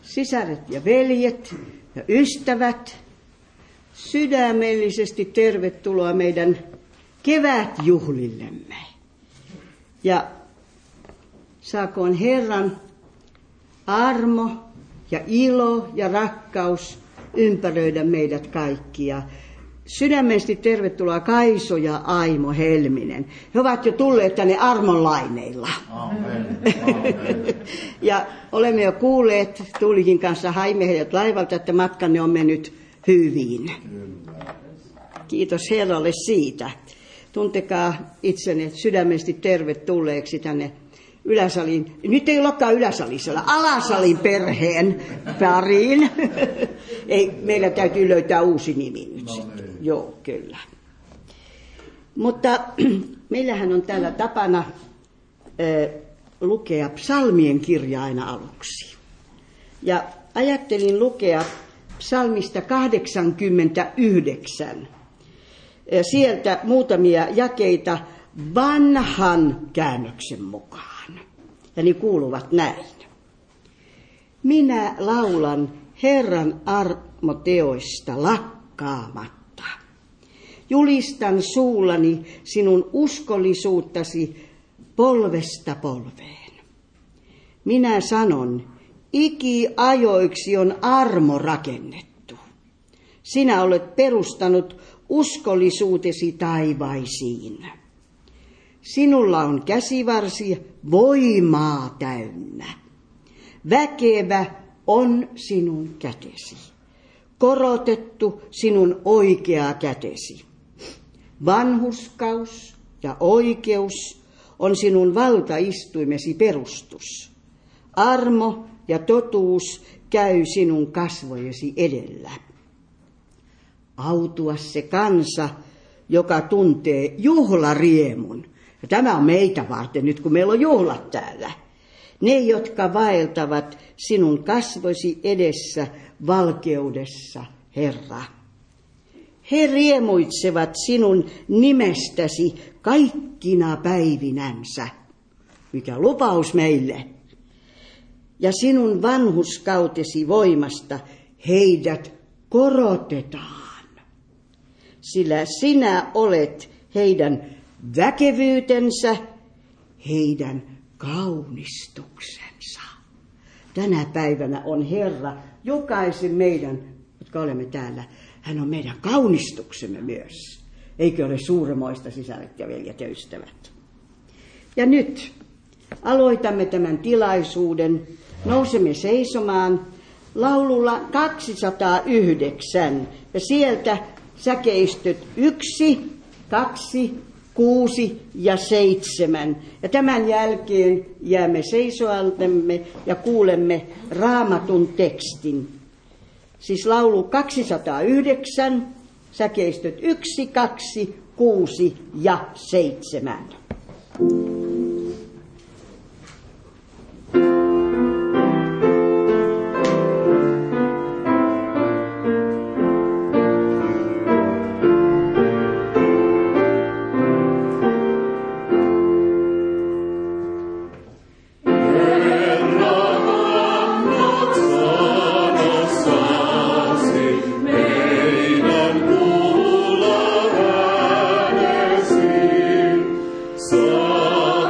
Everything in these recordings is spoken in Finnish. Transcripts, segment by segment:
sisaret ja veljet ja ystävät, sydämellisesti tervetuloa meidän kevätjuhlillemme. Ja saakoon Herran armo ja ilo ja rakkaus ympäröidä meidät kaikkia. Sydämellisesti tervetuloa Kaiso ja Aimo Helminen. He ovat jo tulleet tänne armonlaineilla. Amen. Ja olemme jo kuulleet, Tuulikin kanssa haimme heidät laivalta, että matkanne on mennyt hyvin. Kiitos Herralle siitä. Tuntekaa itsenne sydämellisesti tervetulleeksi tänne Yläsalin. Nyt ei olekaan Yläsalisella, Alasalin perheen pariin. Ei, meillä täytyy löytää uusi nimi nyt sitten. Joo, kyllä. Mutta meillähän on täällä tapana lukea psalmien kirja aina aluksi. Ja ajattelin lukea psalmista 89. Sieltä muutamia jakeita vanhan käännöksen mukaan. Ja ne kuuluvat näin. Minä laulan Herran armoteoista lakkaamatta. Julistan suullani sinun uskollisuuttasi polvesta polveen. Minä sanon, ikiajoiksi on armo rakennettu. Sinä olet perustanut uskollisuutesi taivaisiin. Sinulla on käsivarsi voimaa täynnä. Väkevä on sinun kätesi. Korotettu sinun oikea kätesi. Vanhurskaus ja oikeus on sinun valtaistuimesi perustus. Armo ja totuus käy sinun kasvojesi edellä. Autua se kansa, joka tuntee juhlariemun. Ja tämä on meitä varten nyt, kun meillä on juhlat täällä. Ne, jotka vaeltavat sinun kasvoisi edessä valkeudessa, Herra. He riemuitsevat sinun nimestäsi kaikkina päivinänsä. Mikä lupaus meille. Ja sinun vanhurskautesi voimasta heidät korotetaan. Sillä sinä olet heidän väkevyytensä, heidän kaunistuksensa. Tänä päivänä on Herra jokaisen meidän, jotka olemme täällä, hän on meidän kaunistuksemme myös. Eikö ole suuremoista, sisaret ja veljet ja ystävät? Ja nyt aloitamme tämän tilaisuuden. Nousemme seisomaan laululla 209 ja sieltä säkeistöt 1, 2, 6 ja 7. Ja tämän jälkeen jäämme seisoaltemme ja kuulemme Raamatun tekstin. Siis laulu 209, säkeistöt 1, 2, 6 ja 7. So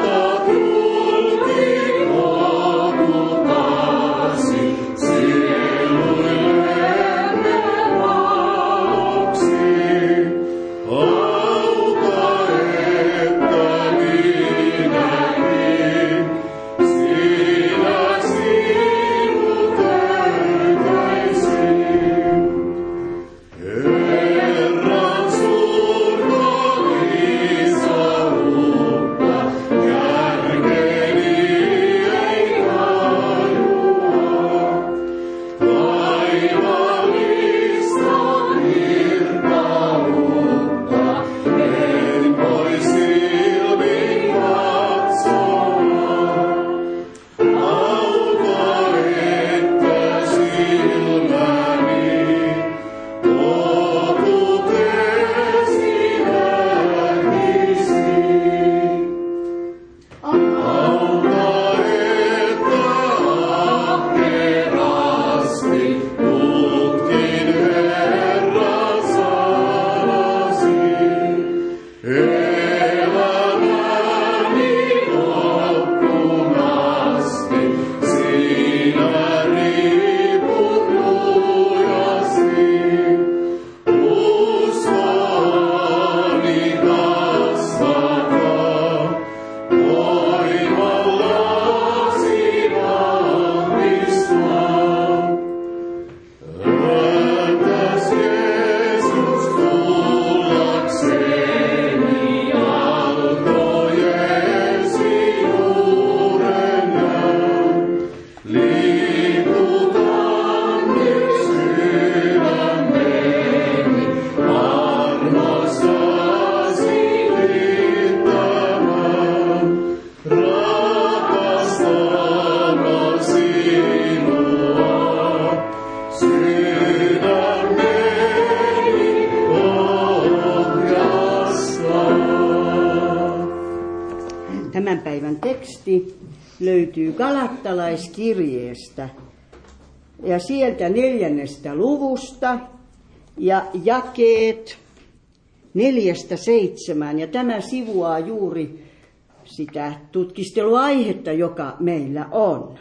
teksti löytyy Galattalaiskirjeestä ja sieltä 4. luvusta ja jakeet 4-7. Ja tämä sivuaa juuri sitä tutkisteluaihetta, joka meillä on.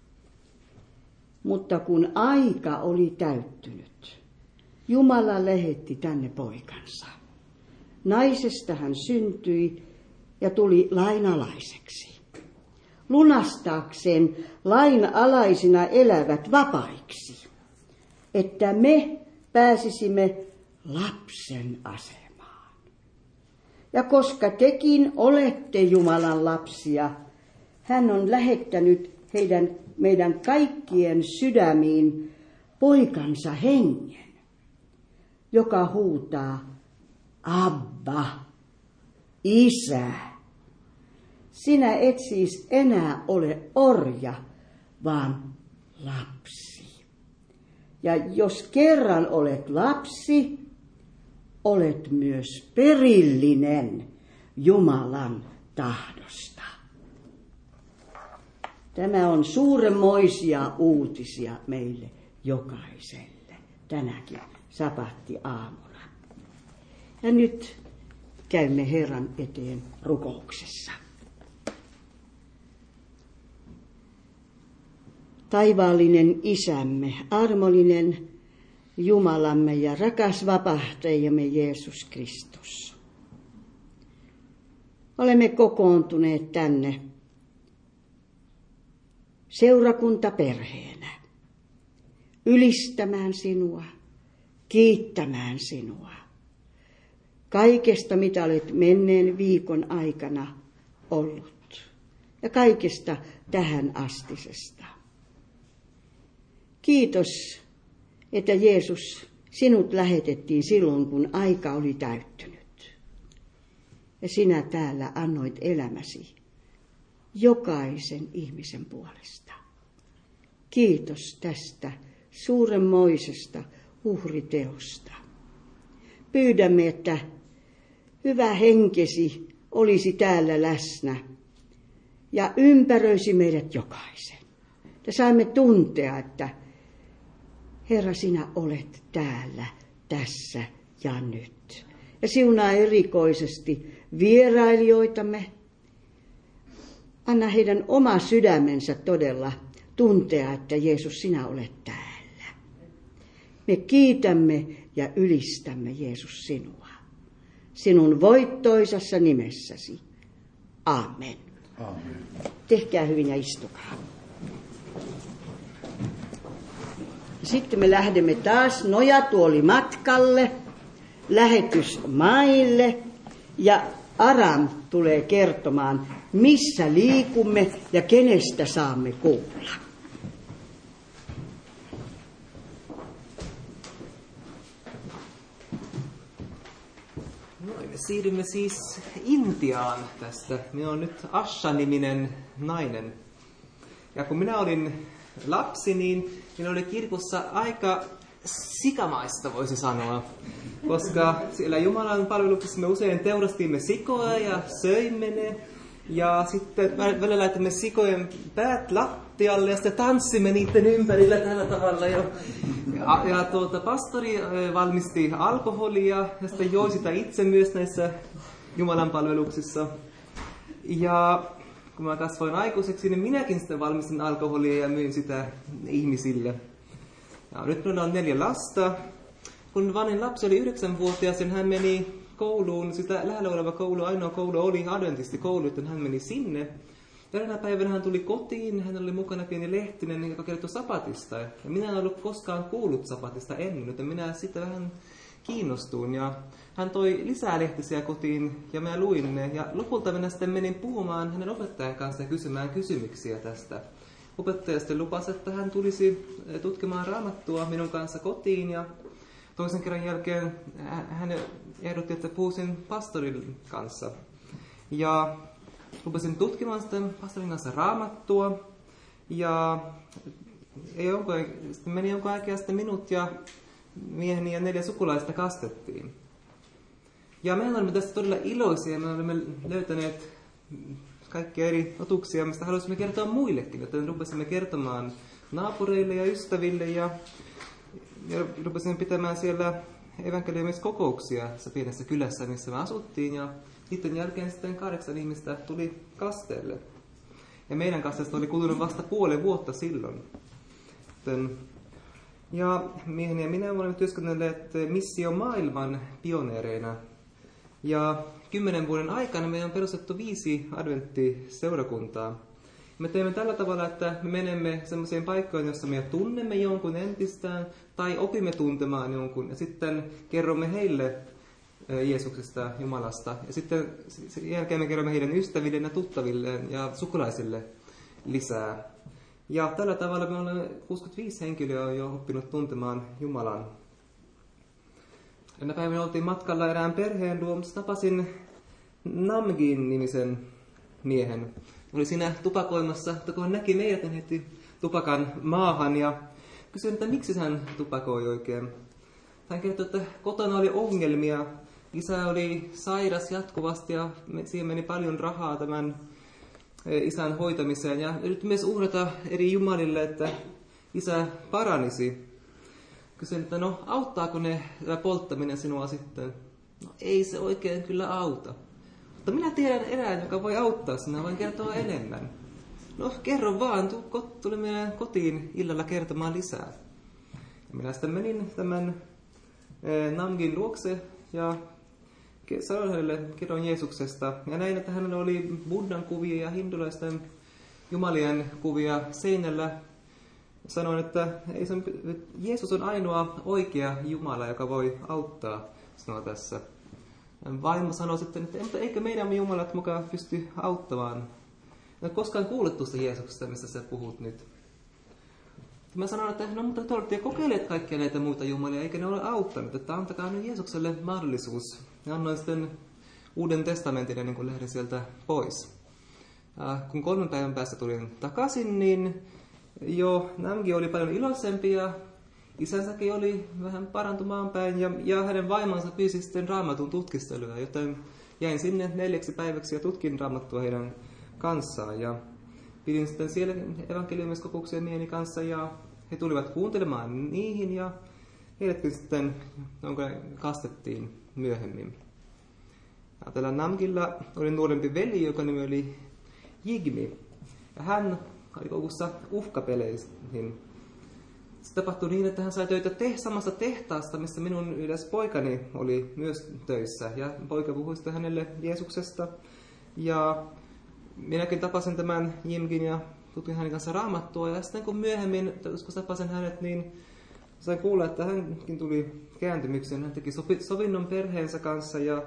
Mutta kun aika oli täyttynyt, Jumala lähetti tänne poikansa. Naisesta hän syntyi ja tuli lainalaiseksi, lunastaakseen lainalaisina elävät vapaiksi, että me pääsisimme lapsen asemaan. Ja koska tekin olette Jumalan lapsia, hän on lähettänyt meidän kaikkien sydämiin poikansa hengen, joka huutaa, Abba, Isä. Sinä et siis enää ole orja, vaan lapsi. Ja jos kerran olet lapsi, olet myös perillinen Jumalan tahdosta. Tämä on suuremmoisia uutisia meille jokaiselle tänäkin sapattiaamuna. Ja nyt käymme Herran eteen rukouksessa. Taivaallinen Isämme, armollinen Jumalamme ja rakas vapahtajamme Jeesus Kristus. Olemme kokoontuneet tänne seurakuntaperheenä ylistämään sinua, kiittämään sinua kaikesta, mitä olet menneen viikon aikana ollut ja kaikesta tähän astisesta. Kiitos, että Jeesus, sinut lähetettiin silloin, kun aika oli täyttynyt. Ja sinä täällä annoit elämäsi jokaisen ihmisen puolesta. Kiitos tästä suuremmoisesta uhriteosta. Pyydämme, että hyvä henkesi olisi täällä läsnä ja ympäröisi meidät jokaisen. Että saamme tuntea, että Herra, sinä olet täällä, tässä ja nyt. Ja siunaa erikoisesti vierailijoitamme. Anna heidän oma sydämensä todella tuntea, että Jeesus, sinä olet täällä. Me kiitämme ja ylistämme, Jeesus, sinua. Sinun voittoisassa nimessäsi. Aamen. Aamen. Tehkää hyvin ja istukaa. Sitten me lähdemme taas nojatuolimatkalle, lähetysmaille ja Aram tulee kertomaan, missä liikumme ja kenestä saamme kuulla. Me siirrymme siis Intiaan tästä. Minä olen nyt Asha-niminen nainen. Ja kun minä olin lapsi, niin minä oli kirkossa aika sikamaista, voisi sanoa. Koska siellä Jumalan palveluksessa me usein teurastimme sikoja ja söimme ne. Ja sitten välillä laitamme sikojen päät lattialle ja sitten tanssimme niiden ympärillä tällä tavalla. Ja pastori valmisti alkoholia ja sitten joi sitä itse myös näissä Jumalan palveluksissa. Ja kun mä kasvoin aikuiseksi, niin minäkin sitten valmistin alkoholia ja myin sitä ihmisille. Ja nyt minulla on 4 lasta. Kun vanhin lapsi oli 9-vuotias, hän meni kouluun, sitä lähellä oleva koulu, ainoa koulu oli adventistikoulu, että hän meni sinne. Ja eräänä päivänä hän tuli kotiin, hän oli mukana pieni lehtinen, joka kertoi sapatista. Ja minä en ollut koskaan kuullut sapatista ennen, joten minä sitä vähän kiinnostuin. Ja hän toi lisää lehtisiä kotiin ja mä luin ne. Ja lopulta minä sitten menin puhumaan hänen opettajan kanssa ja kysymään kysymyksiä tästä. Opettaja sitten lupasi, että hän tulisi tutkimaan Raamattua minun kanssa kotiin. Ja toisen kerran jälkeen hän ehdotti, että puhuisin pastorin kanssa. Ja lupasin tutkimaan sitten pastorin kanssa Raamattua. Ja sitten meni jonkun aikaa sitten minut ja mieheni ja 4 sukulaista kastettiin. Ja me olemme tästä todella iloisia. Me olemme löytäneet kaikkia eri otuksia, mistä haluaisimme kertoa muillekin. Joten rupesimme kertomaan naapureille ja ystäville ja rupesimme pitämään siellä evankeliumiskokouksia tässä pienessä kylässä, missä me asuttiin. Ja sitten jälkeen sitten 8 ihmistä tuli kasteelle. Ja meidän kasteesta oli kulunut vasta puoli vuotta silloin. Ja mieheni ja minä olemme työskennelleet Missio Maailman pioneereina. Ja 10 vuoden aikana me on perustettu 5 adventtiseurakuntaa. Me teemme tällä tavalla, että me menemme sellaisiin paikkoihin, joissa me tunnemme jonkun entistään tai opimme tuntemaan jonkun ja sitten kerromme heille Jeesuksesta, Jumalasta. Ja sitten sen jälkeen me kerromme heidän ystävilleen ja tuttavilleen ja sukulaisille lisää. Ja tällä tavalla me olemme 65 henkilöä jo oppinut tuntemaan Jumalan. Tänä päivänä oltiin matkalla erään perheen luo, mutta tapasin Namgin nimisen miehen. Oli siinä tupakoimassa, mutta kun hän näki meidät, hän heitti tupakan maahan ja kysyi, että miksi hän tupakoi oikein. Hän kertoi, että kotona oli ongelmia. Isä oli sairas jatkuvasti ja siihen meni paljon rahaa tämän isän hoitamiseen. Ja yritti myös uhrata eri jumalille, että isä paranisi. Kysyin, että no auttaako ne polttaminen sinua sitten? No ei se oikein kyllä auta. Mutta minä tiedän erään, joka voi auttaa sinua, voin kertoa enemmän. No kerro vaan, tuli meidän kotiin illalla kertomaan lisää. Ja minä sitten menin tämän Namgin luokse ja sanoin hänelle, kerron Jeesuksesta. Ja näin, että hänellä oli Buddhan kuvia ja hindulaisten jumalien kuvia seinällä. Sanoin, että Jeesus on ainoa oikea Jumala, joka voi auttaa sinua tässä. Vaimo sanoi sitten, että eikö meidän Jumalat mukaan pysty auttamaan? En ole koskaan kuullut tuosta Jeesuksesta, mistä sä puhut nyt. Mä sanoin, että no mutta te olette kokeilleet kaikkia näitä muita jumalia, eikä ne ole auttanut, että antakaa nyt Jeesukselle mahdollisuus. Ja annoin sitten Uuden testamentin ennen kuin lähdin sieltä pois. Kun 3 päivän päästä tulin takaisin, niin jo Namgi oli paljon iloisempi ja isänsäkin oli vähän parantumaan päin ja hänen vaimonsa pyysi sitten raamatun tutkistelua, joten jäin sinne 4 päiväksi ja tutkin raamattua heidän kanssaan. Ja pidin sitten siellä evankeliumiskokouksia mieheni kanssa ja he tulivat kuuntelemaan niihin ja heidätkin sitten kastettiin myöhemmin. Ja tällä Namgilla oli nuorempi veli, joka nimi oli Jigmi. Ja hän oli koulussa uhkapeleihin. Se tapahtui niin, että hän sai töitä samasta tehtaasta, missä minun yhdessä poikani oli myös töissä. Ja poika puhui sitten hänelle Jeesuksesta. Ja minäkin tapasin tämän Jimgin ja tutkin hänen kanssa raamattua. Ja sitten kun myöhemmin, kun tapasin hänet, niin sain kuulla, että hänkin tuli kääntymykseen. Hän teki sovinnon perheensä kanssa ja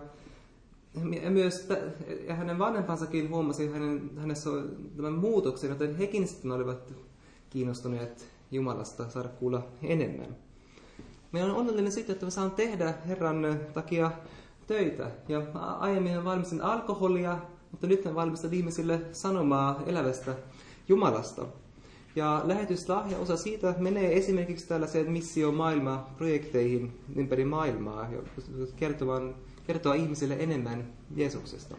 myös ja hänen vanhempansakin huomasi hänessä tämän muutoksen, joten hekin sitten olivat kiinnostuneet Jumalasta saada kuulla enemmän. Minä olen onnellinen siitä, että mä saan tehdä Herran takia töitä. Ja aiemmin valmistin alkoholia, mutta nyt valmistan ihmisille sanomaa elävästä Jumalasta. Ja lähetyslahja osa siitä menee esimerkiksi tällaiseen Missio Maailma-projekteihin ympäri maailmaa, kertoa ihmisille enemmän Jeesuksesta.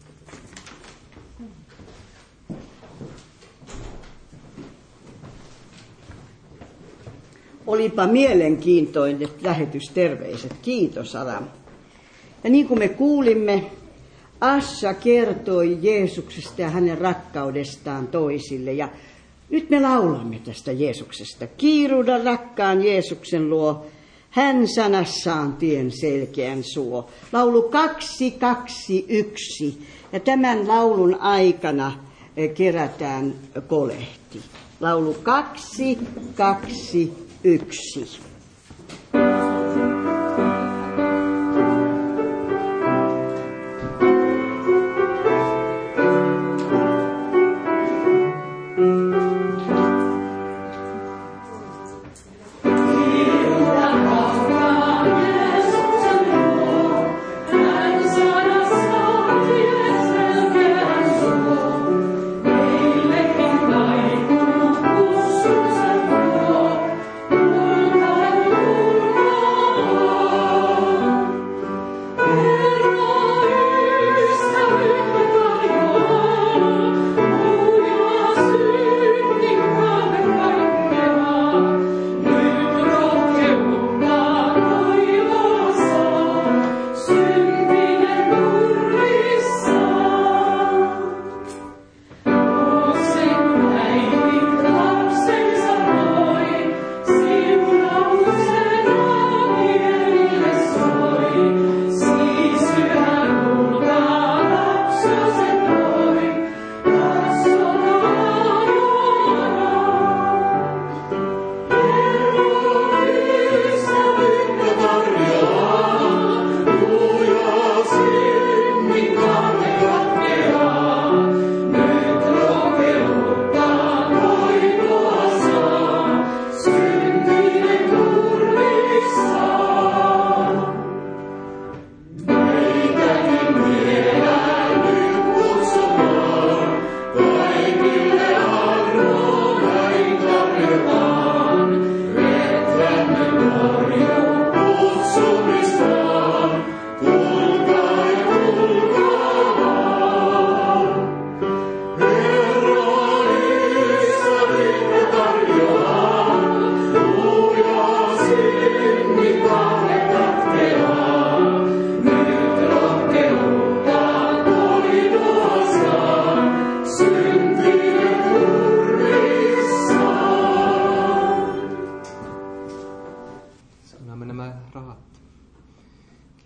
Olipa mielenkiintoiset lähetysterveiset. Kiitos, Adam. Ja niin kuin me kuulimme, Asha kertoi Jeesuksesta ja hänen rakkaudestaan toisille. Ja nyt me laulamme tästä Jeesuksesta. Kiiruuda rakkaan Jeesuksen luo, hän sanassaan tien selkeän suo. Laulu 221. Ja tämän laulun aikana kerätään kolehti. Laulu 221. Thank you.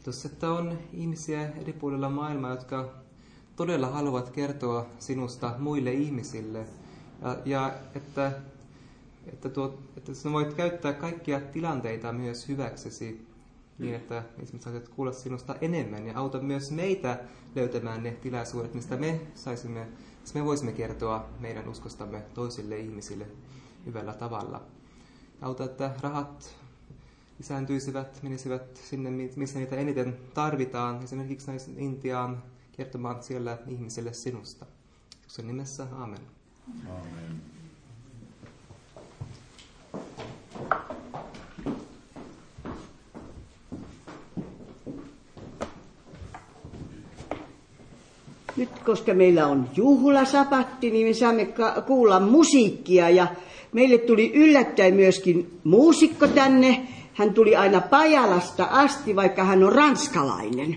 Kiitos, että on ihmisiä eri puolilla maailmaa, jotka todella haluavat kertoa sinusta muille ihmisille. Ja että sinä voit käyttää kaikkia tilanteita myös hyväksesi, niin että esimerkiksi saisit kuulla sinusta enemmän ja auta myös meitä löytämään ne tilaisuudet, mistä me voisimme kertoa meidän uskostamme toisille ihmisille hyvällä tavalla. Auta, että rahat lisääntyisivät, menisivät sinne, missä niitä eniten tarvitaan, esimerkiksi Intiaan kertomaan siellä ihmisille sinusta. Jeesuksen nimessä, aamen. Aamen. Nyt, koska meillä on juhlasapatti, niin me saamme kuulla musiikkia ja meille tuli yllättäen myöskin muusikko tänne. Hän tuli aina Pajalasta asti, vaikka hän on ranskalainen.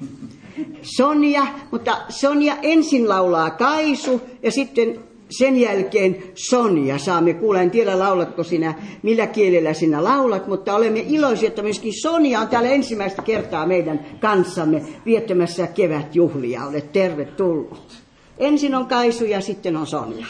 Sonja, mutta Sonja ensin laulaa Kaisu ja sitten sen jälkeen Sonja saamme kuulla. En tiedä, laulatko sinä, millä kielellä sinä laulat, mutta olemme iloisia, että myöskin Sonja on täällä ensimmäistä kertaa meidän kanssamme viettämässä kevätjuhlia. Olet tervetullut. Ensin on Kaisu ja sitten on Sonja.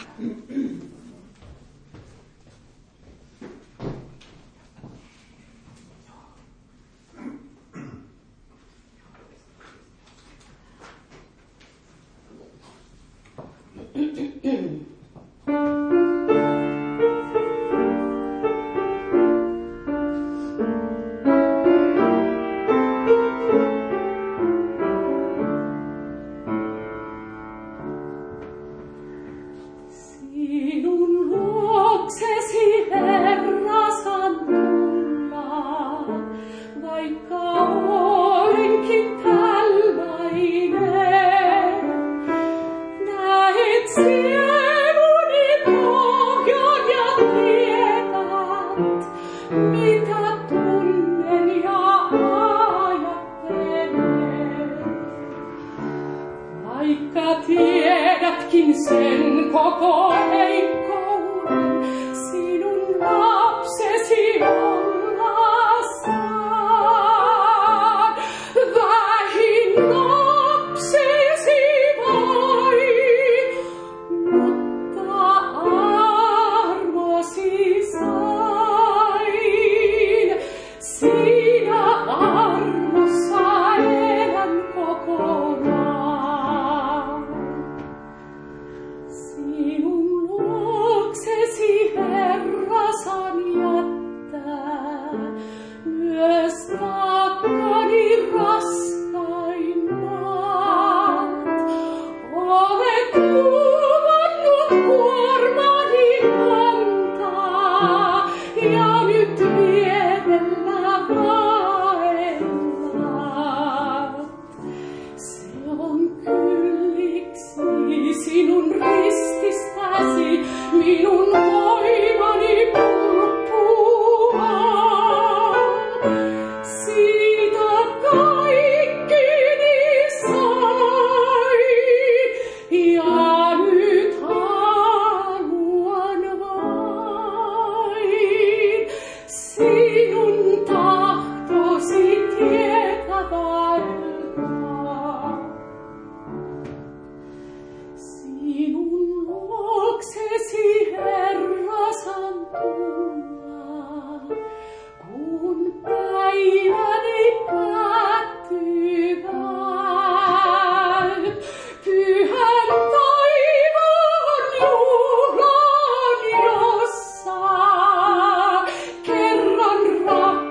Kerran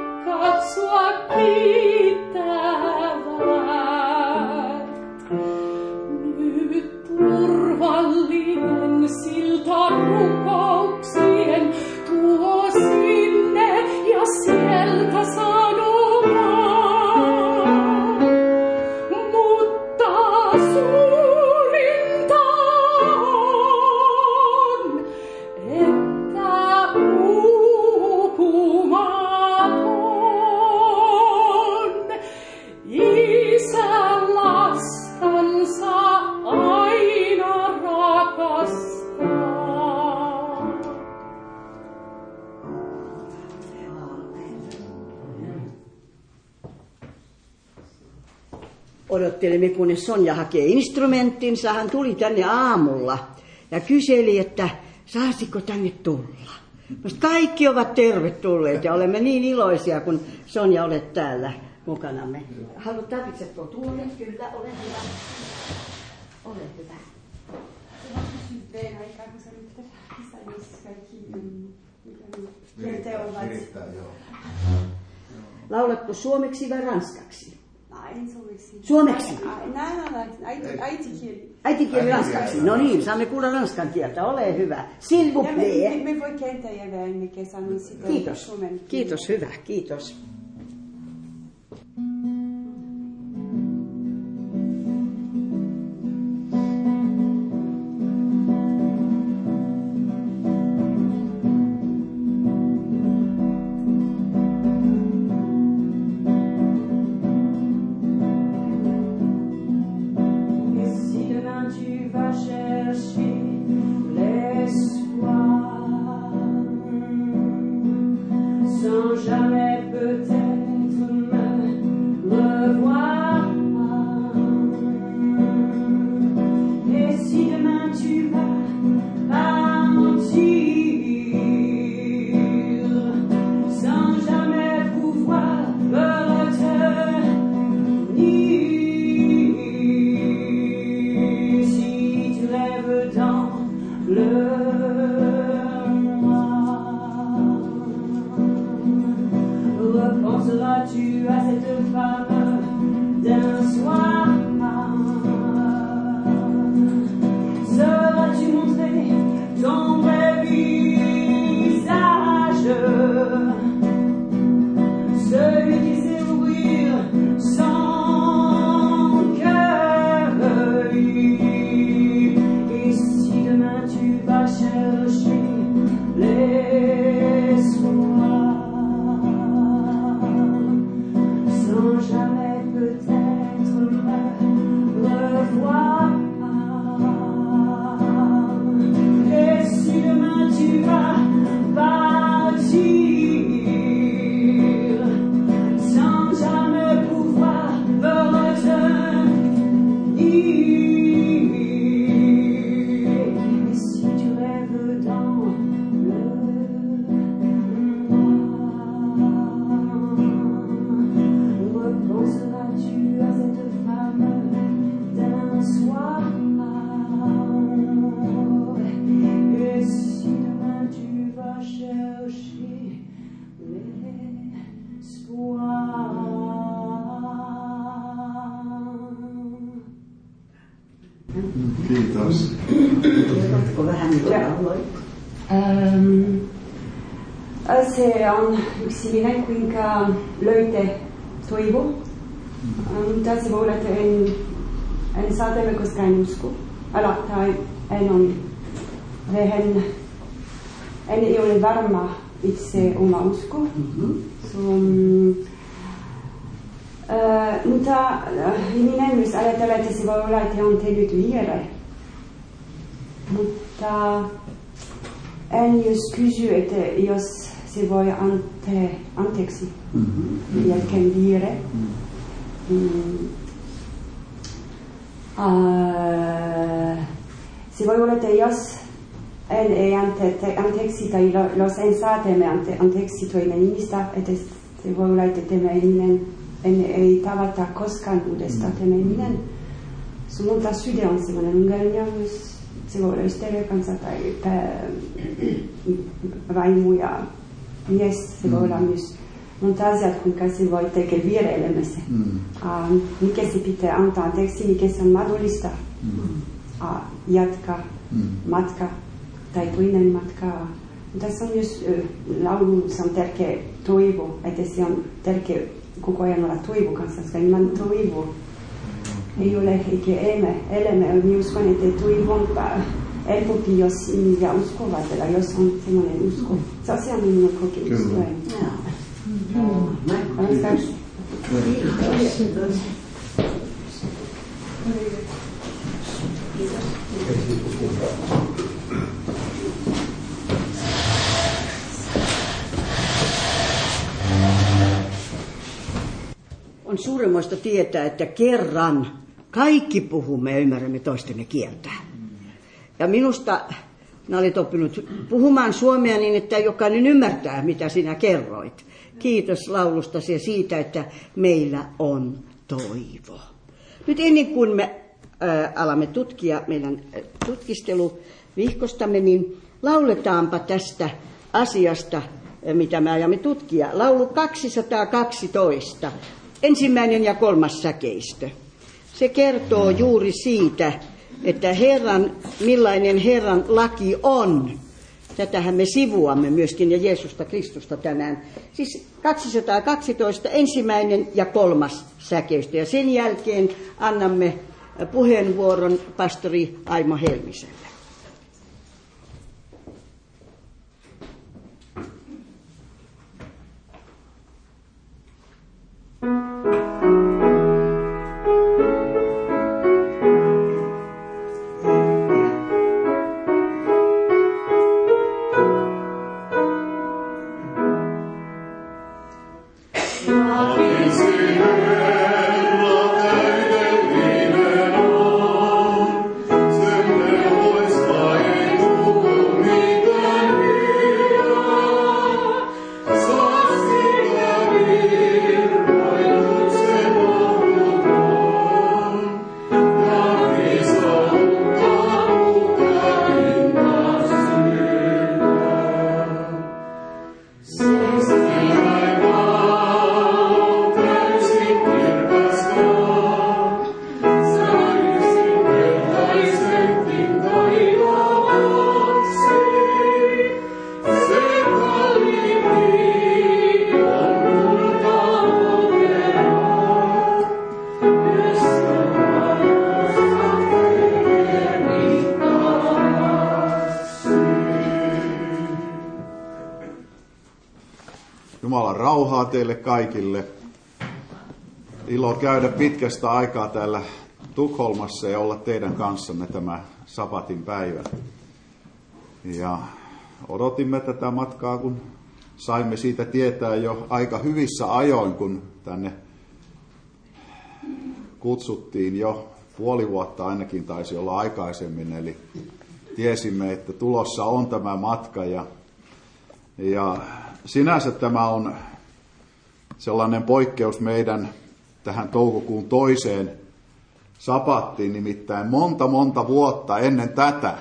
odottelimme, kunnes Sonja hakee instrumenttinsa. Hän tuli tänne aamulla ja kyseli, että saisiko tänne tulla. Kaikki ovat tervetulleet ja olemme niin iloisia, kun Sonja olet täällä mukanamme. Tarvitsetko tuo tuolle? Kyllä, ole hyvä. Ole hyvä. Laulatko suomeksi vai ranskaksi? Suomeksi? Äitikieli. Äitikieli ranskaksi. No niin, saamme kuulla ranskan kieltä. Ole hyvä. S'il vous plaît. Me voi kentää vielä, mikä sanoo sitä. Kiitos. Kiitos, hyvä. Kiitos. Kiitos. Kerrotko vähän mitä lauloit? Se on yksilöinen, kuinka löyte toivo. Mutta se voi olla, että en saatella, koska en usko. Tai en ole varma itse oma usko. Mutta minä myös ajattelen, että se voi olla, että on tehnyt virhe. Mutta en jos kysy, että jos se voi anteeksi jälkeen virhe. Se voi olla, että jos en ei anteeksi tai jos en saa teemme anteeksi toinen ihmistä, että se voi olla, että teemme ihminen ei tavata koskaan uudestaan teemme ihminen. Sun monta sydä on sellainen ongelmia myös. Se voi olla ystävä kanssa tai vaimo ja mies. Se voi olla myös monta asiat, kuinka se voi tehdä virhe-elämässä. Mikä se pitää antaa anteeksi, mikä se on mahdollista jatkaa matka tai toinen matka. Tässä on myös laulu, se on tärkeä toivo, että se on tärkeä koko ajan olla toivo kanssa, koska ilman toivo ei ole eikä elämä. Minä uskon, että toivo on helpompi, jos ihmisiä uskovat, jos on sellainen usko. Se on minun kokemus. on suuremmoista tietää, että kerran kaikki puhumme ja ymmärrämme toistemme kieltä. Ja minusta minä olet oppinut puhumaan suomea niin, että jokainen ymmärtää, mitä sinä kerroit. Kiitos laulustasi ja siitä, että meillä on toivo. Nyt ennen kuin me alamme tutkia meidän tutkisteluvihkostamme, niin lauletaanpa tästä asiasta, mitä me ajamme tutkia. Laulu 212, 1. ja 3. säkeistö. Se kertoo juuri siitä, että millainen Herran laki on. Tätähän me sivuamme myöskin ja Jeesusta Kristusta tänään. Siis 212, 1. ja 3. säkeistö. Ja sen jälkeen annamme puheenvuoron pastori Aimo Helmiselle. Jumalan rauhaa teille kaikille. Ilo käydä pitkästä aikaa täällä Tukholmassa ja olla teidän kanssanne tämä sabatin päivä. Ja odotimme tätä matkaa, kun saimme siitä tietää jo aika hyvissä ajoin, kun tänne kutsuttiin jo puoli vuotta ainakin taisi olla aikaisemmin. Eli tiesimme, että tulossa on tämä matka ja sinänsä tämä on sellainen poikkeus meidän tähän toukokuun toiseen sabattiin, nimittäin monta vuotta ennen tätä.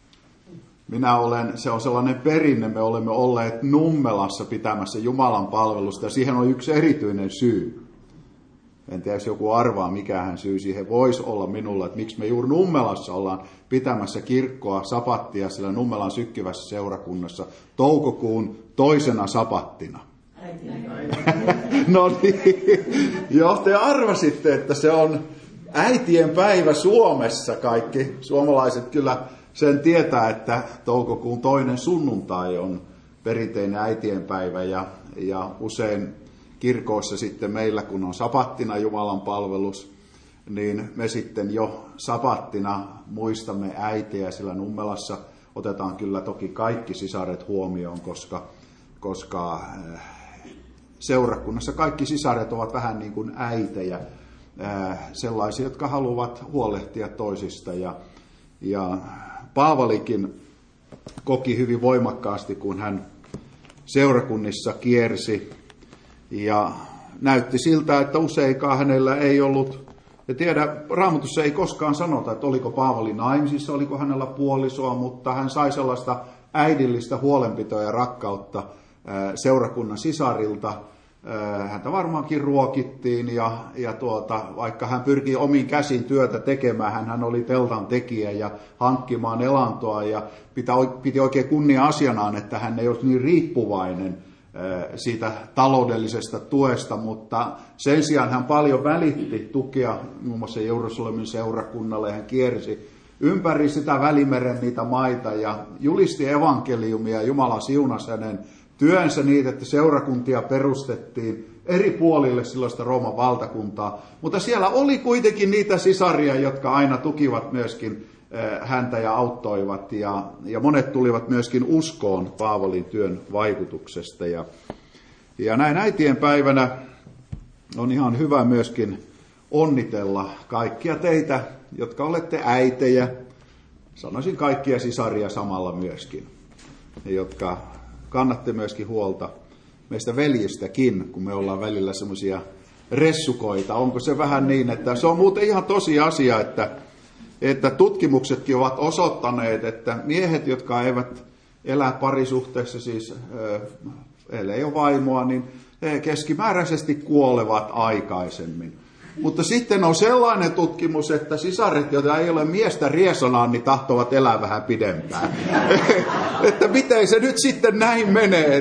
Se on sellainen perinne, me olemme olleet Nummelassa pitämässä Jumalan palvelusta ja siihen on yksi erityinen syy. En tiedä, jos joku arvaa, mikähän syy siihen voisi olla minulla, että miksi me juuri Nummelassa ollaan pitämässä kirkkoa sabattia sillä Nummelan sykkivässä seurakunnassa toukokuun toisena sabattina. No niin, joo, te arvasitte, että se on äitien päivä Suomessa. Kaikki suomalaiset kyllä sen tietää, että toukokuun toinen sunnuntai on perinteinen äitien päivä ja usein kirkoissa sitten meillä, kun on sabattina Jumalan palvelus, niin me sitten jo sabattina muistamme äitejä, sillä Nummelassa otetaan kyllä toki kaikki sisaret huomioon, koska seurakunnassa kaikki sisaret ovat vähän niin kuin äitejä, sellaisia, jotka haluavat huolehtia toisista. Ja Paavalikin koki hyvin voimakkaasti, kun hän seurakunnissa kiersi. Ja näytti siltä, että useinkaan hänellä ei ollut, ja tiedä, Raamatussa ei koskaan sanota, että oliko Paavali naimisissa, oliko hänellä puolisoa, mutta hän sai sellaista äidillistä huolenpitoa ja rakkautta seurakunnan sisarilta. Häntä varmaankin ruokittiin ja vaikka hän pyrki omin käsin työtä tekemään, hän oli teltan tekijä ja hankkimaan elantoa ja piti oikein kunnia-asianaan, että hän ei olisi niin riippuvainen siitä taloudellisesta tuesta, mutta sen sijaan hän paljon välitti tukea muun muassa Jerusalemin seurakunnalle. Hän kiersi ympäri sitä Välimeren niitä maita ja julisti evankeliumia. Jumala siunasi hänen työnsä niitä, että seurakuntia perustettiin eri puolille silloista Rooman valtakuntaa. Mutta siellä oli kuitenkin niitä sisaria, jotka aina tukivat myöskin häntä ja auttoivat, ja monet tulivat myöskin uskoon Paavalin työn vaikutuksesta. Ja näin äitien päivänä on ihan hyvä myöskin onnitella kaikkia teitä, jotka olette äitejä, sanoisin kaikkia sisaria samalla myöskin, ja jotka kannatte myöskin huolta meistä veljistäkin, kun me ollaan välillä semmoisia ressukoita. Onko se vähän niin, että se on muuten ihan tosi asia, että tutkimuksetkin ovat osoittaneet, että miehet, jotka eivät elää parisuhteessa, siis ellei ole vaimoa, niin he keskimääräisesti kuolevat aikaisemmin. Mutta sitten on sellainen tutkimus, että sisaret, joita ei ole miestä riesonaan, niin tahtovat elää vähän pidempään. Että miten se nyt sitten näin menee,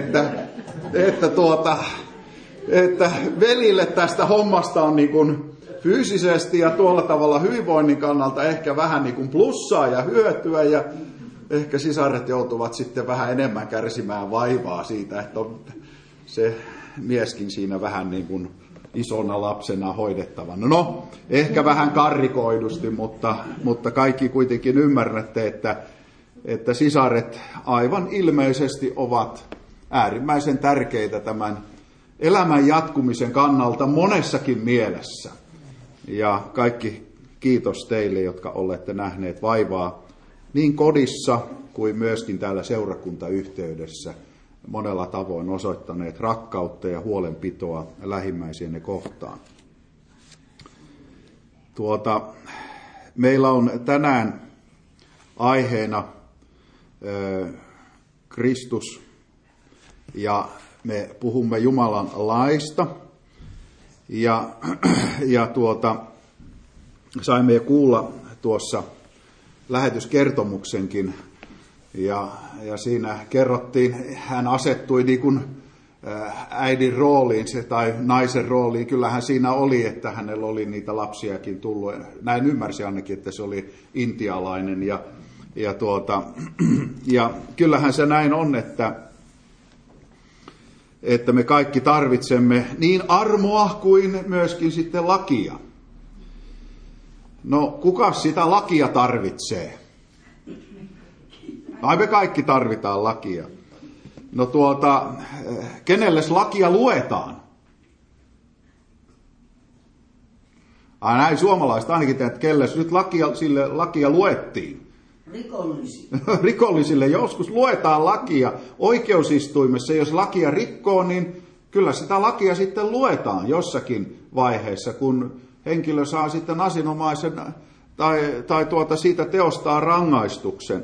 että velille tästä hommasta on niin kuin fyysisesti ja tuolla tavalla hyvinvoinnin kannalta ehkä vähän niin kuin plussaa ja hyötyä, ja ehkä sisaret joutuvat sitten vähän enemmän kärsimään vaivaa siitä, että on se mieskin siinä vähän niin kuin isona lapsena hoidettavana. No, ehkä vähän karrikoidusti, mutta kaikki kuitenkin ymmärrätte, että sisaret aivan ilmeisesti ovat äärimmäisen tärkeitä tämän elämän jatkumisen kannalta monessakin mielessä. Ja kaikki kiitos teille, jotka olette nähneet vaivaa niin kodissa kuin myöskin täällä seurakuntayhteydessä, monella tavoin osoittaneet rakkautta ja huolenpitoa lähimmäisienne kohtaan. Meillä on tänään aiheena Kristus, ja me puhumme Jumalan laista, ja saimme jo kuulla tuossa lähetyskertomuksenkin, ja siinä kerrottiin, hän asettui niin kuin äidin rooliin tai naisen rooliin. Kyllähän siinä oli, että hänellä oli niitä lapsiakin tullut. Näin ymmärsin ainakin, että se oli intialainen. Ja kyllähän se näin on, että me kaikki tarvitsemme niin armoa kuin myöskin sitten lakia. No, kuka sitä lakia tarvitsee? Ai me kaikki tarvitaan lakia. No kenelles lakia luetaan? Näin suomalaiset ainakin, että kelles nyt lakia luettiin. Rikollisille joskus luetaan lakia oikeusistuimessa. Jos lakia rikkoo, niin kyllä sitä lakia sitten luetaan jossakin vaiheessa, kun henkilö saa sitten asianomaisen tai siitä teostaan rangaistuksen.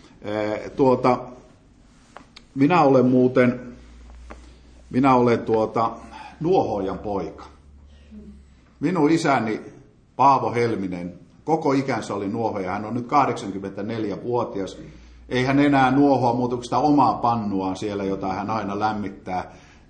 Minä olen nuohoojan poika. Minun isäni Paavo Helminen koko ikänsä oli nuohoja. Hän on nyt 84-vuotias. Ei hän enää nuohoa muuta kuin sitä omaa pannuaan siellä, jota hän aina lämmittää.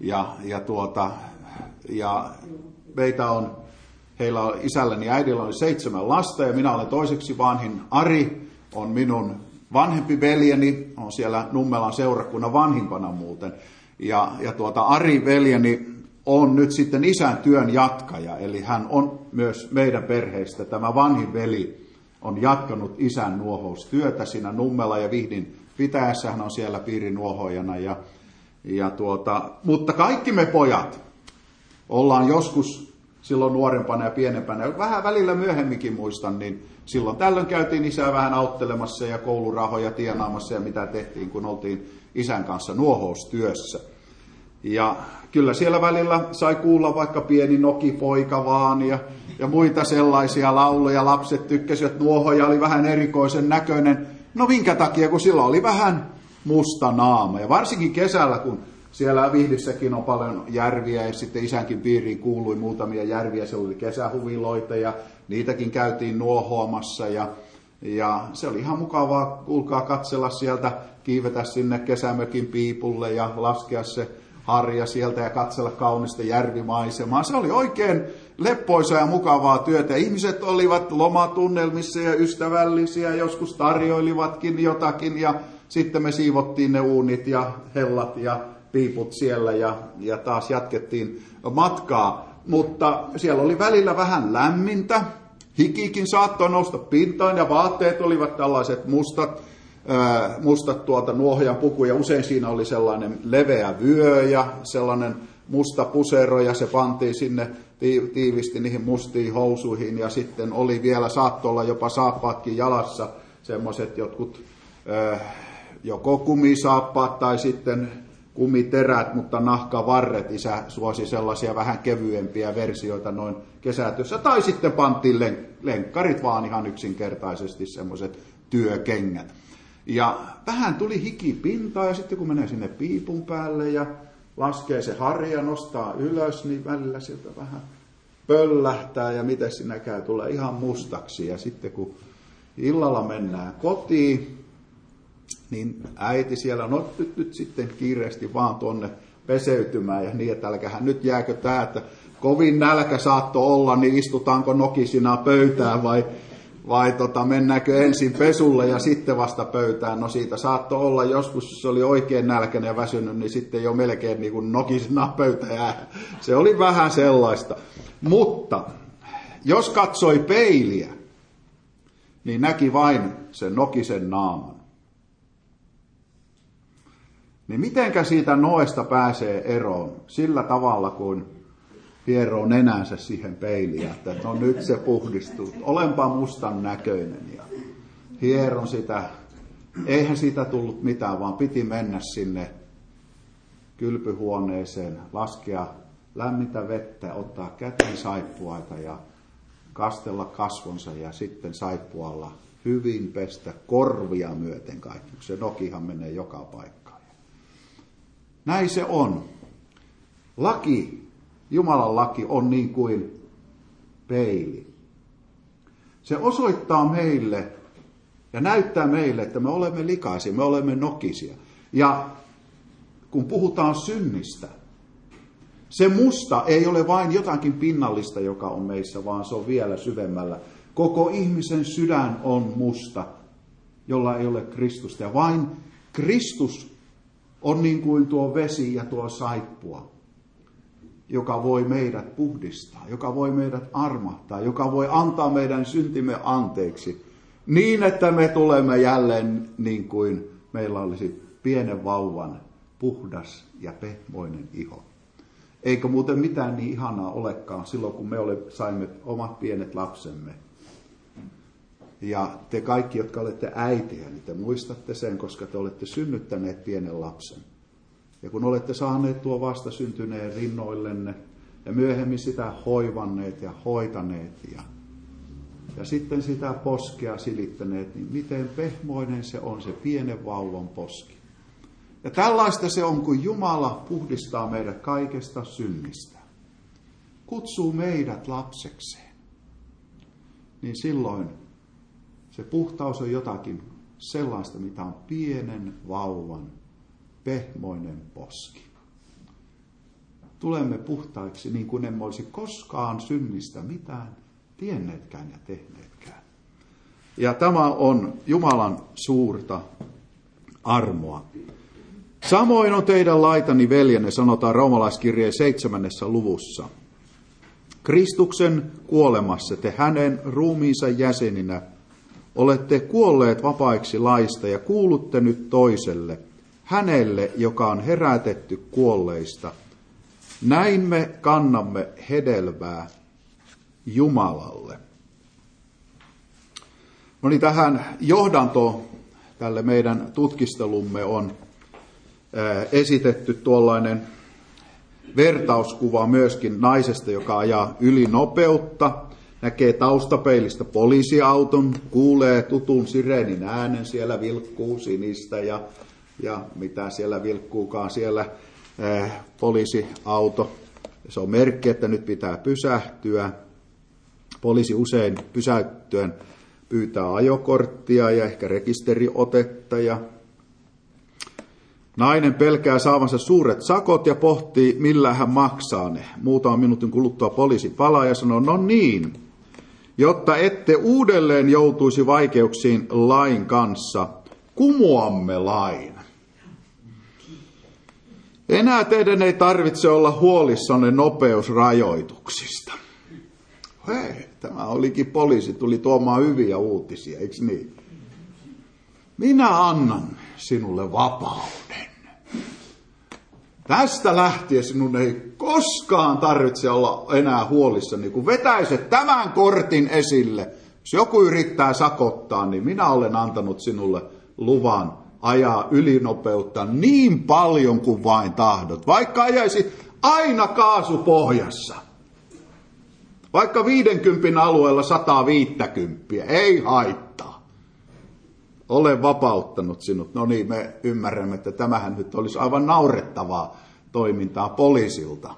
Ja meitä on, heillä on isälläni ja äidillä oli 7 lasta, ja minä olen toiseksi vanhin. Ari on minun vanhempi veljeni, on siellä Nummelan seurakunnan vanhimpana muuten. Ja Ari veljeni on nyt sitten isän työn jatkaja, eli hän on myös meidän perheestä. Tämä vanhin veli on jatkanut isän nuohoustyötä siinä Nummela ja Vihdin pitäjässä. Hän on siellä piirinuohojana. Mutta kaikki me pojat ollaan joskus silloin nuorempana ja pienempänä, vähän välillä myöhemminkin muistan, niin silloin tällöin käytiin isää vähän auttelemassa ja koulurahoja tienaamassa ja mitä tehtiin, kun oltiin isän kanssa nuohoustyössä. Ja kyllä siellä välillä sai kuulla vaikka Pieni nokipoika vaan ja muita sellaisia lauluja. Lapset tykkäsivät, nuohoja oli vähän erikoisen näköinen. No minkä takia, kun sillä oli vähän musta naama. Ja varsinkin kesällä, kun siellä Vihdissäkin on paljon järviä ja sitten isänkin piiriin kuului muutamia järviä. Siellä oli kesähuviloita ja niitäkin käytiin nuohoamassa ja se oli ihan mukavaa, kuulkaa, katsella sieltä, kiivetä sinne kesämökin piipulle ja laskea se harja sieltä ja katsella kaunista järvimaisemaa. Se oli oikein leppoisaa ja mukavaa työtä. Ihmiset olivat lomatunnelmissa ja ystävällisiä, joskus tarjoilivatkin jotakin ja sitten me siivottiin ne uunit ja hellat ja piiput siellä ja taas jatkettiin matkaa. Mutta siellä oli välillä vähän lämmintä, hikikin saattoi nousta pintaan ja vaatteet olivat tällaiset mustat nuohojan puku ja usein siinä oli sellainen leveä vyö ja sellainen musta pusero ja se pantiin sinne tiivisti niihin mustiin housuihin ja sitten oli vielä, saattoi olla jopa saappaatkin jalassa, semmoiset jotkut joko kumisaappaat tai sitten kumiterät, mutta nahkavarret. Isä suosi sellaisia vähän kevyempiä versioita noin kesätyössä. Tai sitten pantiin lenkkarit vaan ihan yksinkertaisesti, semmoiset työkengät. Ja vähän tuli hikipintaa ja sitten kun menee sinne piipun päälle ja laskee se harja, nostaa ylös, niin välillä sieltä vähän pöllähtää ja miten siinä käy, tulee ihan mustaksi. Ja sitten kun illalla mennään kotiin, niin äiti siellä, no nyt sitten kiireesti vaan tuonne peseytymään ja niin, että älkähän nyt jääkö tää, että kovin nälkä saattoi olla, niin istutaanko nokisina pöytään vai mennäänkö ensin pesulle ja sitten vasta pöytään. No siitä saattoi olla joskus, jos oli oikein nälkäinen ja väsynyt, niin sitten jo melkein niin kuin nokisina pöytään. Se oli vähän sellaista. Mutta jos katsoi peiliä, niin näki vain sen nokisen naaman. Niin mitenkä siitä noesta pääsee eroon sillä tavalla, kun hieroo nenänsä siihen peiliin, että no nyt se puhdistuu, olenpa mustan näköinen ja hieron sitä. Eihän siitä tullut mitään, vaan piti mennä sinne kylpyhuoneeseen, laskea lämmintä vettä, ottaa käteen saippuaita ja kastella kasvonsa ja sitten saippualla hyvin pestä korvia myöten kaikki. Se nokihan menee joka paikkaan. Näin se on. Laki, Jumalan laki on niin kuin peili. Se osoittaa meille ja näyttää meille, että me olemme likaisia, me olemme nokisia. Ja kun puhutaan synnistä, se musta ei ole vain jotakin pinnallista, joka on meissä, vaan se on vielä syvemmällä. Koko ihmisen sydän on musta, jolla ei ole Kristusta. Ja vain Kristus on niin kuin tuo vesi ja tuo saippua, joka voi meidät puhdistaa, joka voi meidät armahtaa, joka voi antaa meidän syntimme anteeksi, niin että me tulemme jälleen niin kuin meillä olisi pienen vauvan puhdas ja pehmoinen iho. Eikö muuten mitään niin ihanaa olekaan silloin, kun me saimme omat pienet lapsemme. Ja te kaikki, jotka olette äitiä, niin te muistatte sen, koska te olette synnyttäneet pienen lapsen. Ja kun olette saaneet tuo vastasyntyneen rinnoillenne ja myöhemmin sitä hoivanneet ja hoitaneet ja sitten sitä poskea silittäneet, niin miten pehmoinen se on se pienen vauvan poski. Ja tällaista se on, kun Jumala puhdistaa meidät kaikesta synnistä. Kutsuu meidät lapsekseen. Niin silloin se puhtaus on jotakin sellaista, mitä on pienen vauvan pehmoinen poski. Tulemme puhtaiksi niin kuin emme olisi koskaan synnistä mitään tienneetkään ja tehneetkään. Ja tämä on Jumalan suurta armoa. Samoin on teidän laitani veljenne, sanotaan roomalaiskirjeen 7. luvussa. Kristuksen kuolemassa te hänen ruumiinsa jäseninä olette kuolleet vapaiksi laista ja kuulutte nyt toiselle, hänelle, joka on herätetty kuolleista. Näin me kannamme hedelmää Jumalalle. No niin, tähän johdantoon tälle meidän tutkistelumme on esitetty tuollainen vertauskuva myöskin naisesta, joka ajaa ylinopeutta, näkee taustapeilistä poliisiauton, kuulee tutun sireenin äänen, siellä vilkkuu sinistä ja mitä siellä vilkkuukaan siellä poliisiauto. Se on merkki, että nyt pitää pysähtyä. Poliisi usein pysäyttyen pyytää ajokorttia ja ehkä rekisteriotetta ja nainen pelkää saavansa suuret sakot ja pohtii, millä hän maksaa ne. Muutaman minuutin kuluttua poliisi palaa ja sanoo, no niin, jotta ette uudelleen joutuisi vaikeuksiin lain kanssa, kumoamme lain. Enää teidän ei tarvitse olla huolissanne nopeusrajoituksista. Hei, tämä olikin poliisi, tuli tuomaan hyviä uutisia, eikö niin? Minä annan sinulle vapauden. Tästä lähtien sinun ei koskaan tarvitse olla enää huolissani, kun vetäiset tämän kortin esille. Jos joku yrittää sakottaa, niin minä olen antanut sinulle luvan ajaa ylinopeutta niin paljon kuin vain tahdot. Vaikka ajaisi aina kaasupohjassa. Vaikka 50 alueella 150, ei haittaa. Olen vapauttanut sinut. No niin, me ymmärrämme, että tämähän nyt olisi aivan naurettavaa toimintaa poliisilta.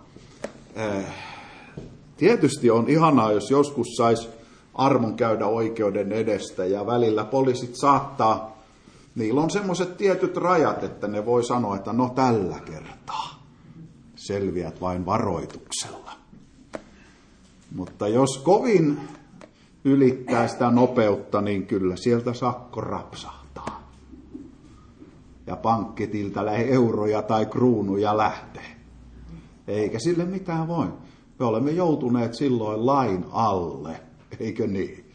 Tietysti on ihanaa, jos joskus saisi armon käydä oikeuden edestä ja välillä poliisit saattaa, niillä on semmoiset tietyt rajat, että ne voi sanoa, että no tällä kertaa selviät vain varoituksella. Mutta jos kovin ylittää sitä nopeutta, niin kyllä sieltä sakko rapsahtaa. Ja pankkitiltä euroja tai kruunuja lähtee. Eikä sille mitään voi. Me olemme joutuneet silloin lain alle, eikö niin?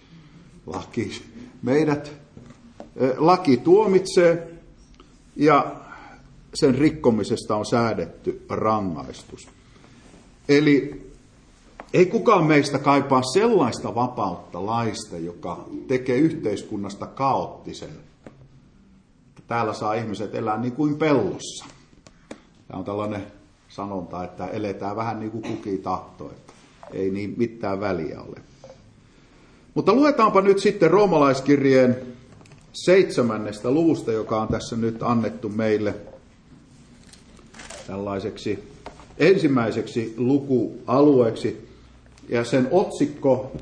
Laki tuomitsee ja sen rikkomisesta on säädetty rangaistus. Eli ei kukaan meistä kaipaa sellaista vapautta laista, joka tekee yhteiskunnasta kaoottisen. Täällä saa ihmiset elää niin kuin pellossa. Tämä on tällainen sanonta, että eletään vähän niin kuin kukin tahtoo. Ei niin mitään väliä ole. Mutta luetaanpa nyt sitten Roomalaiskirjeen 7. luvusta, joka on tässä nyt annettu meille tällaiseksi ensimmäiseksi lukualueeksi. Ja sen otsikko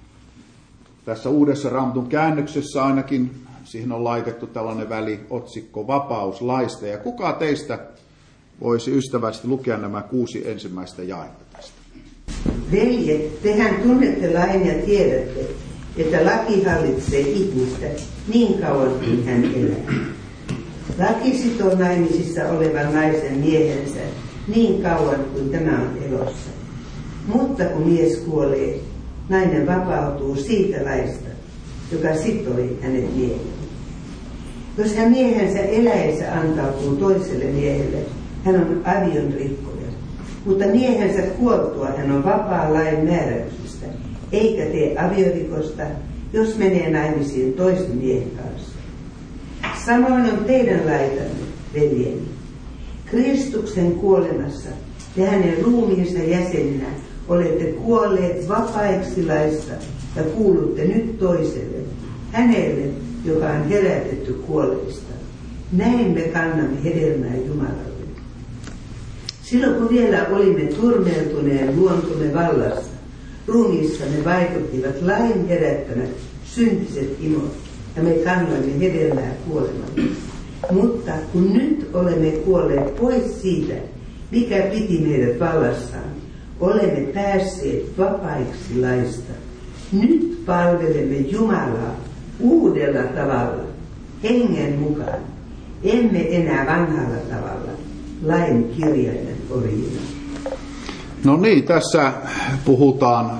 tässä Uudessa Raamatun käännöksessä ainakin, siihen on laitettu tällainen väliotsikko vapaus laista. Ja kuka teistä voisi ystävällisesti lukea nämä 6 ensimmäistä jaetta tästä? Veljet, tehän tunnette lain ja tiedätte, että laki hallitsee ihmistä niin kauan kuin hän elää. Laki sitoo naimisissa olevan naisen miehensä niin kauan kuin tämä on elossa. Mutta kun mies kuolee, nainen vapautuu siitä laista, joka sitoi hänet miehelle. Jos hän miehensä eläessä antautuu toiselle miehelle, hän on avion rikkoja. Mutta miehensä kuoltua hän on vapaa lain määräyksistä, eikä tee aviorikosta, jos menee naimisiin toisen miehen kanssa. Samoin on teidän laitanne, veljeni. Kristuksen kuolemassa te hänen ruumiinsa jäseninä olette kuolleet vapaiksi laista ja kuulutte nyt toiselle, hänelle, joka on herätetty kuolleista. Näin me kannamme hedelmää Jumalalle. Silloin kun vielä olimme turmeltuneen luontomme vallassa, ruumiissamme vaikuttivat lain herättämät syntiset imot, ja me kannamme hedelmää kuolemalle. Mutta kun nyt olemme kuolleet pois siitä, mikä piti meidät vallassaan, olemme päässeet vapaiksi laista. Nyt palvelemme Jumalaa uudella tavalla, hengen mukaan. Emme enää vanhalla tavalla, lain kirjaimen orjina. No niin, tässä puhutaan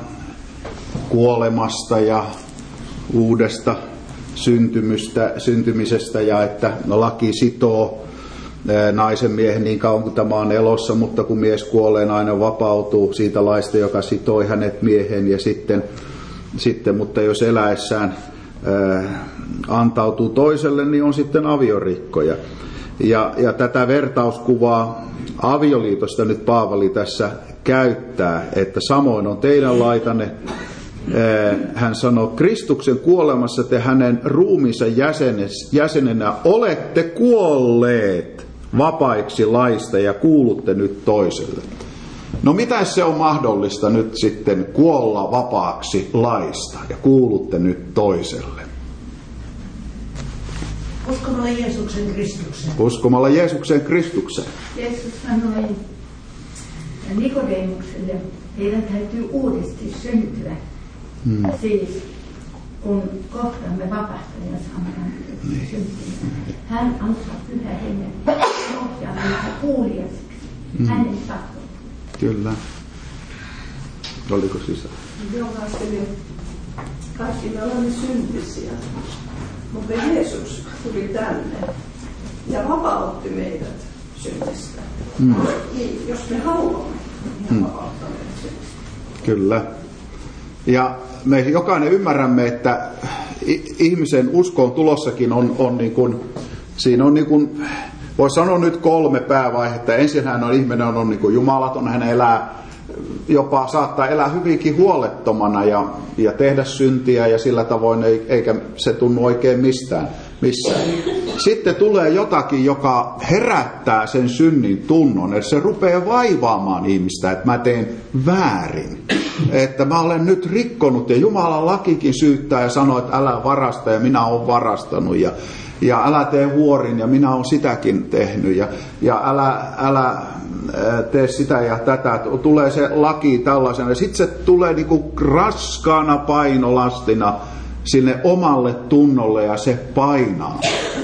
kuolemasta ja uudesta syntymisestä ja että laki sitoo naisen miehen niin kauan kuin tämä on elossa, mutta kun mies kuolee, nainen vapautuu siitä laista, joka sitoi hänet miehen ja sitten mutta jos eläessään antautuu toiselle, niin on sitten aviorikkoja. Ja tätä vertauskuvaa avioliitosta nyt Paavali tässä käyttää, että samoin on teidän laitanne. Hän sanoo, Kristuksen kuolemassa te hänen ruumiinsa jäsenenä olette kuolleet vapaiksi laista ja kuulutte nyt toiselle. No mitä se on mahdollista nyt sitten kuolla vapaaksi laista ja kuulutte nyt toiselle? Uskomalla Jeesuksen Kristukseen. Uskomalla Jeesuksen Kristukseen. Jeesus sanoi Nikodemukselle, heidän täytyy uudesti syntyä. Siis kun kohtamme vapahtajan sanan syntymään. Hän antaa pyhä hengen ohjaa meitä kuulijaisiksi. Hänen tahtoon. Kyllä. Oliko sisään? Kaikki me olemme syntisiä. Mutta Jeesus tuli tänne ja vapautti meidät synnistä. Niin, jos me haluamme, niin vapauttaneet synnistä. Kyllä. Ja me jokainen ymmärrämme, että ihmisen uskoon tulossakin on niin kuin, siinä on niin kuin, voi sanoa nyt 3 päävaihetta. Ensinhän ihminen on niin kuin jumalaton, hän elää, jopa saattaa elää hyvinkin huolettomana ja tehdä syntiä ja sillä tavoin eikä se tunnu oikein missään. Sitten tulee jotakin, joka herättää sen synnin tunnon, että se rupeaa vaivaamaan ihmistä, että mä teen väärin. Että mä olen nyt rikkonut ja Jumalan lakikin syyttää ja sanoo, että älä varasta ja minä olen varastanut ja älä tee huorin ja minä olen sitäkin tehnyt ja älä tee sitä ja tätä. Tulee se laki tällaisena ja sitten se tulee niinku raskaana painolastina sinne omalle tunnolle ja se painaa.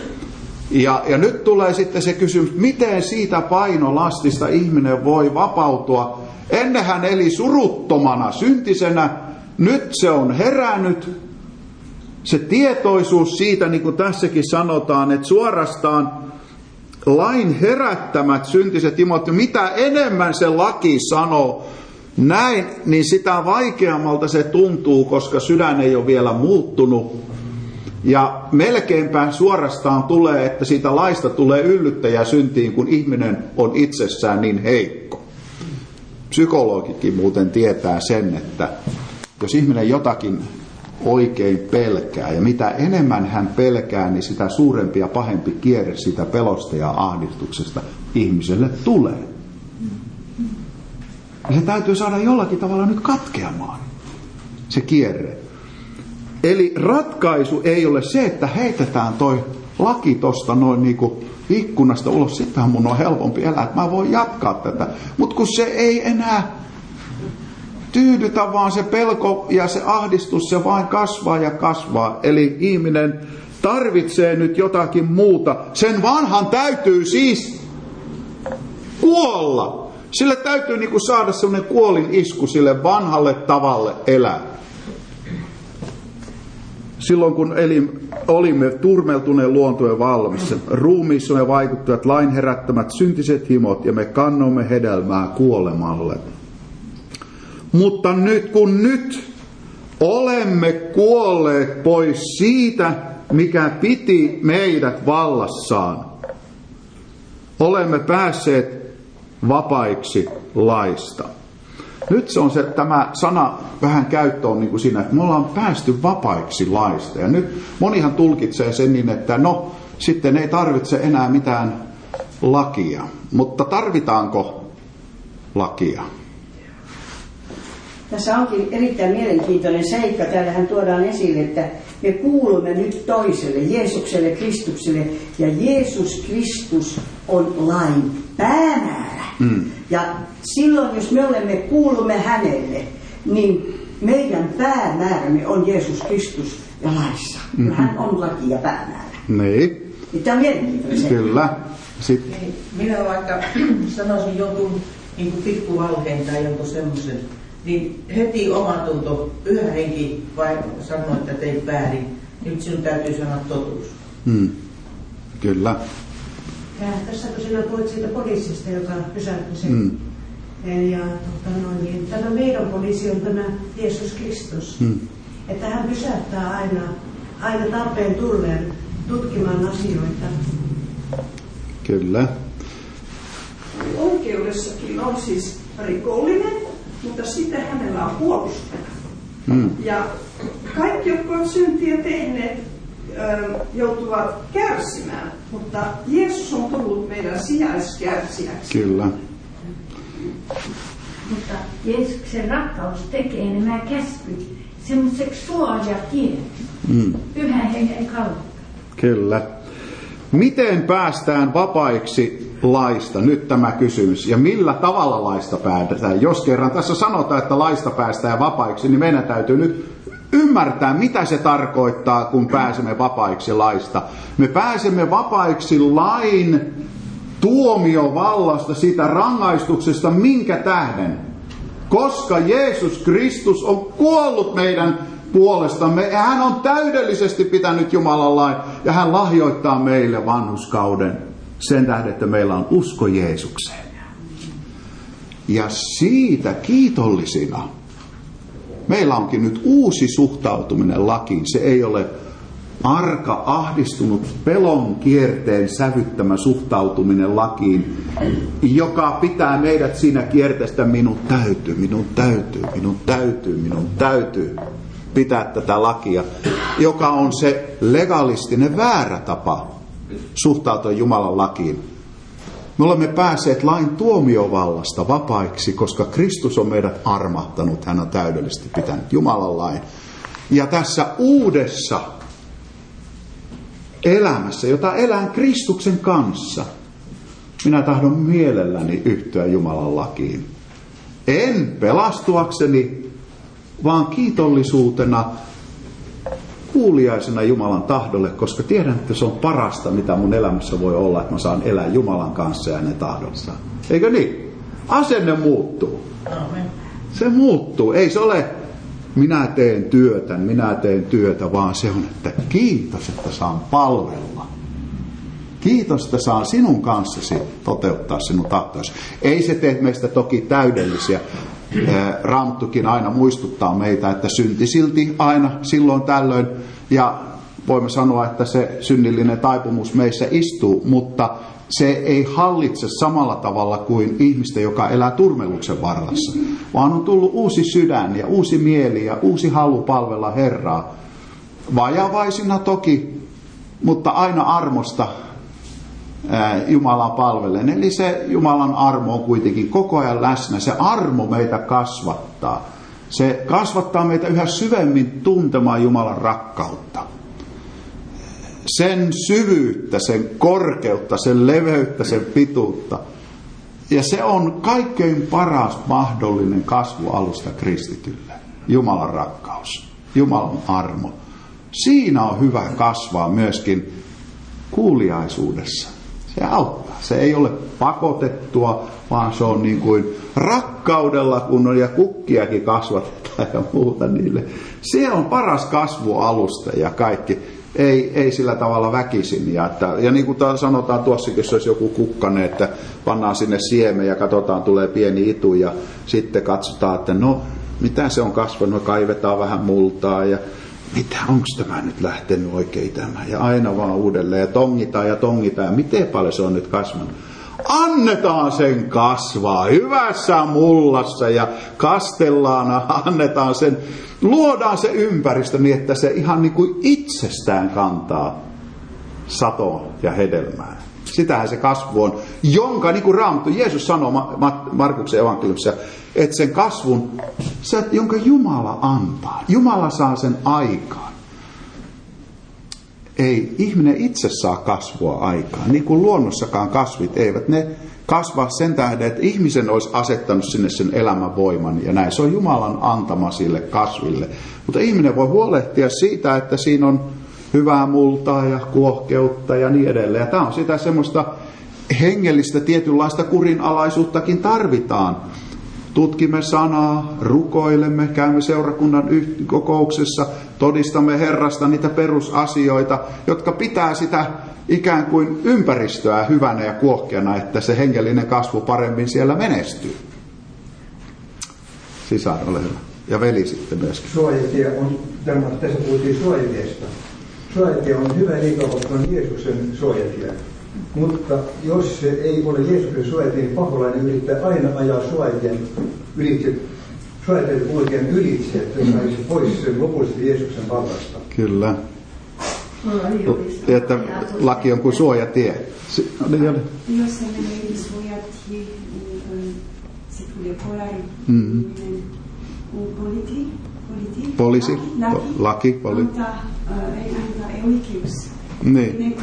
Ja nyt tulee sitten se kysymys, miten siitä painolastista ihminen voi vapautua. Ennen hän eli suruttomana, syntisenä, nyt se on herännyt. Se tietoisuus siitä, niin kuin tässäkin sanotaan, että suorastaan lain herättämät syntiset himot, mitä enemmän se laki sanoo näin, niin sitä vaikeammalta se tuntuu, koska sydän ei ole vielä muuttunut. Ja melkeinpä suorastaan tulee, että siitä laista tulee yllyttäjä syntiin, kun ihminen on itsessään niin heikko. Psykologitkin muuten tietää sen, että jos ihminen jotakin oikein pelkää, ja mitä enemmän hän pelkää, niin sitä suurempi ja pahempi kierre siitä pelosta ja ahdistuksesta ihmiselle tulee. Ja se täytyy saada jollakin tavalla nyt katkeamaan, se kierre. Eli ratkaisu ei ole se, että heitetään toi laki tosta noin niinku ikkunasta ulos, sittenhän mun on helpompi elää, että mä voin jatkaa tätä. Mutta kun se ei enää tyydytä, vaan se pelko ja se ahdistus, se vain kasvaa ja kasvaa. Eli ihminen tarvitsee nyt jotakin muuta. Sen vanhan täytyy siis kuolla. Sille täytyy niinku saada semmoinen kuolin isku sille vanhalle tavalle elää. Silloin kun olimme turmeltuneen luontojen valmissa, ruumiissamme vaikuttivat lain herättämät syntiset himot ja me kannoimme hedelmää kuolemalle. Mutta kun nyt olemme kuolleet pois siitä, mikä piti meidät vallassaan, olemme päässeet vapaiksi laista. Nyt se on tämä sana vähän käyttö on niin kuin siinä, että me ollaan päästy vapaiksi laista. Ja nyt monihan tulkitsee sen niin, että sitten ei tarvitse enää mitään lakia. Mutta tarvitaanko lakia? Tässä onkin erittäin mielenkiintoinen seikka. Täällähän tuodaan esille, että me kuulumme nyt toiselle, Jeesukselle, Kristukselle. Ja Jeesus Kristus on lain päämäärä. Ja silloin, jos me kuulumme hänelle, niin meidän päämäärämme on Jeesus Kristus ja laissa. Hän on laki ja päämäärä. Niin. Tämä on mielenkiintoinen seikka. Kyllä. Minä vaikka sanoisin jonkun niin pikkuvalheen tai jonkun semmoisen, niin heti omatunto, pyhä henki vai sanoo, että teit väärin. Nyt sinun täytyy sanoa totuus. Kyllä. Ja tässä kun sinä puhuit siitä poliisista, joka pysäytti sen. Ja niin, tämä meidän poliisi on tämä Jeesus Kristus. Että hän pysäyttää aina tarpeen tulleen tutkimaan asioita. Kyllä. Oikeudessakin on siis rikollinen, mutta sitten hänellä on puolustaja. Ja kaikki, jotka ovat syntiä tehneet, joutuvat kärsimään, mutta Jeesus on tullut meidän sijaiskärsijäksi. Kyllä. Mutta Jeesuksen rakkaus tekee nämä käskyt semmoiseksi suojatie pyhän hengen kautta. Kyllä. Miten päästään vapaiksi laista? Nyt tämä kysymys. Ja millä tavalla laista päästään? Jos kerran tässä sanotaan, että laista päästään vapaiksi, niin meidän täytyy nyt ymmärtää, mitä se tarkoittaa, kun pääsemme vapaiksi laista. Me pääsemme vapaiksi lain tuomiovallasta, siitä rangaistuksesta, minkä tähden? Koska Jeesus Kristus on kuollut meidän puolestamme, ja hän on täydellisesti pitänyt Jumalan lain, ja hän lahjoittaa meille vanhurskauden sen tähden, että meillä on usko Jeesukseen. Ja siitä kiitollisina meillä onkin nyt uusi suhtautuminen lakiin. Se ei ole arka, ahdistunut, pelon kierteen sävyttämä suhtautuminen lakiin, joka pitää meidät siinä kierteestä minun täytyy pitää tätä lakia, joka on se legalistinen väärä tapa suhtautua Jumalan lakiin. Me olemme päässeet lain tuomiovallasta vapaiksi, koska Kristus on meidät armahtanut. Hän on täydellisesti pitänyt Jumalan lain. Ja tässä uudessa elämässä, jota elän Kristuksen kanssa, minä tahdon mielelläni yhtyä Jumalan lakiin. En pelastuakseni, vaan kiitollisuutena, kuuliaisena Jumalan tahdolle, koska tiedän, että se on parasta, mitä mun elämässä voi olla, että mä saan elää Jumalan kanssa ja hänen tahdossaan. Eikö niin? Asenne muuttuu. Amen. Se muuttuu. Ei se ole minä teen työtä, vaan se on, että kiitos, että saan palvella. Kiitos, että saan sinun kanssasi toteuttaa sinun tahtoisi. Ei se tee meistä toki täydellisiä. Raamattukin aina muistuttaa meitä, että synti silti aina silloin tällöin, ja voimme sanoa, että se synnillinen taipumus meissä istuu, mutta se ei hallitse samalla tavalla kuin ihmistä, joka elää turmeluksen varressa, vaan on tullut uusi sydän ja uusi mieli ja uusi halu palvella Herraa. Vajavaisina toki, mutta aina armosta Jumalaa palvellen. Eli se Jumalan armo on kuitenkin koko ajan läsnä. Se armo meitä kasvattaa. Se kasvattaa meitä yhä syvemmin tuntemaan Jumalan rakkautta. Sen syvyyttä, sen korkeutta, sen leveyttä, sen pituutta. Ja se on kaikkein paras mahdollinen kasvualusta kristitylle. Jumalan rakkaus, Jumalan armo. Siinä on hyvä kasvaa myöskin kuuliaisuudessa. Se auttaa. Se ei ole pakotettua, vaan se on niin kuin rakkaudella, kun on ja kukkiakin kasvatetaan ja muuta niille. Se on paras kasvualusta ja kaikki. Ei sillä tavalla väkisin. Ja niin kuin sanotaan tuossakin, jos olisi joku kukkane, että pannaan sinne siemen ja katsotaan, tulee pieni itu ja sitten katsotaan, että no, mitä se on kasvanut, kaivetaan vähän multaa ja onko tämä nyt lähtenyt oikein itämään? Ja aina vaan uudelleen ja tongitaan ja miten paljon se on nyt kasvanut. Annetaan sen kasvaa hyvässä mullassa ja kastellaan, annetaan sen, luodaan se ympäristö niin, että se ihan niin kuin itsestään kantaa satoa ja hedelmää. Sitähän se kasvu on, jonka niin kuin Raamattu, Jeesus sanoo Markuksen evankeliumissa, että sen kasvun, jonka Jumala antaa. Jumala saa sen aikaan. Ei ihminen itse saa kasvua aikaan. Niin kuin luonnossakaan kasvit eivät ne kasvaa sen tähden, että ihmisen olisi asettanut sinne sen elämän voiman. Ja näin se on Jumalan antama sille kasville. Mutta ihminen voi huolehtia siitä, että siinä on hyvää multaa ja kuohkeutta ja niin edelleen. Ja tämä on sitä semmoista hengellistä tietynlaista kurinalaisuuttakin tarvitaan. Tutkimme sanaa, rukoilemme, käymme seurakunnan kokouksessa, todistamme Herrasta niitä perusasioita, jotka pitää sitä ikään kuin ympäristöä hyvänä ja kuohkeana, että se hengellinen kasvu paremmin siellä menestyy. Sisar, ole hyvä. Ja veli sitten myöskin. Suojatie on, tässä puhuttiin suojatiestä. Suojatie on hyvä liikaa, koska on Jeesuksen suojatie. Mutta jos se ei ole Jeesuksen suojatie, niin paholainen yrittää aina ajaa suojatien ylitse, suojatien kulkien ylitse, että saisi pois sen lopullisesti Jeesuksen vallasta. Kyllä. Että laki on kuin suojatie. Jos se menee yli suojatie, niin se tulee poliisi, laki, antaa oikeus. Niin.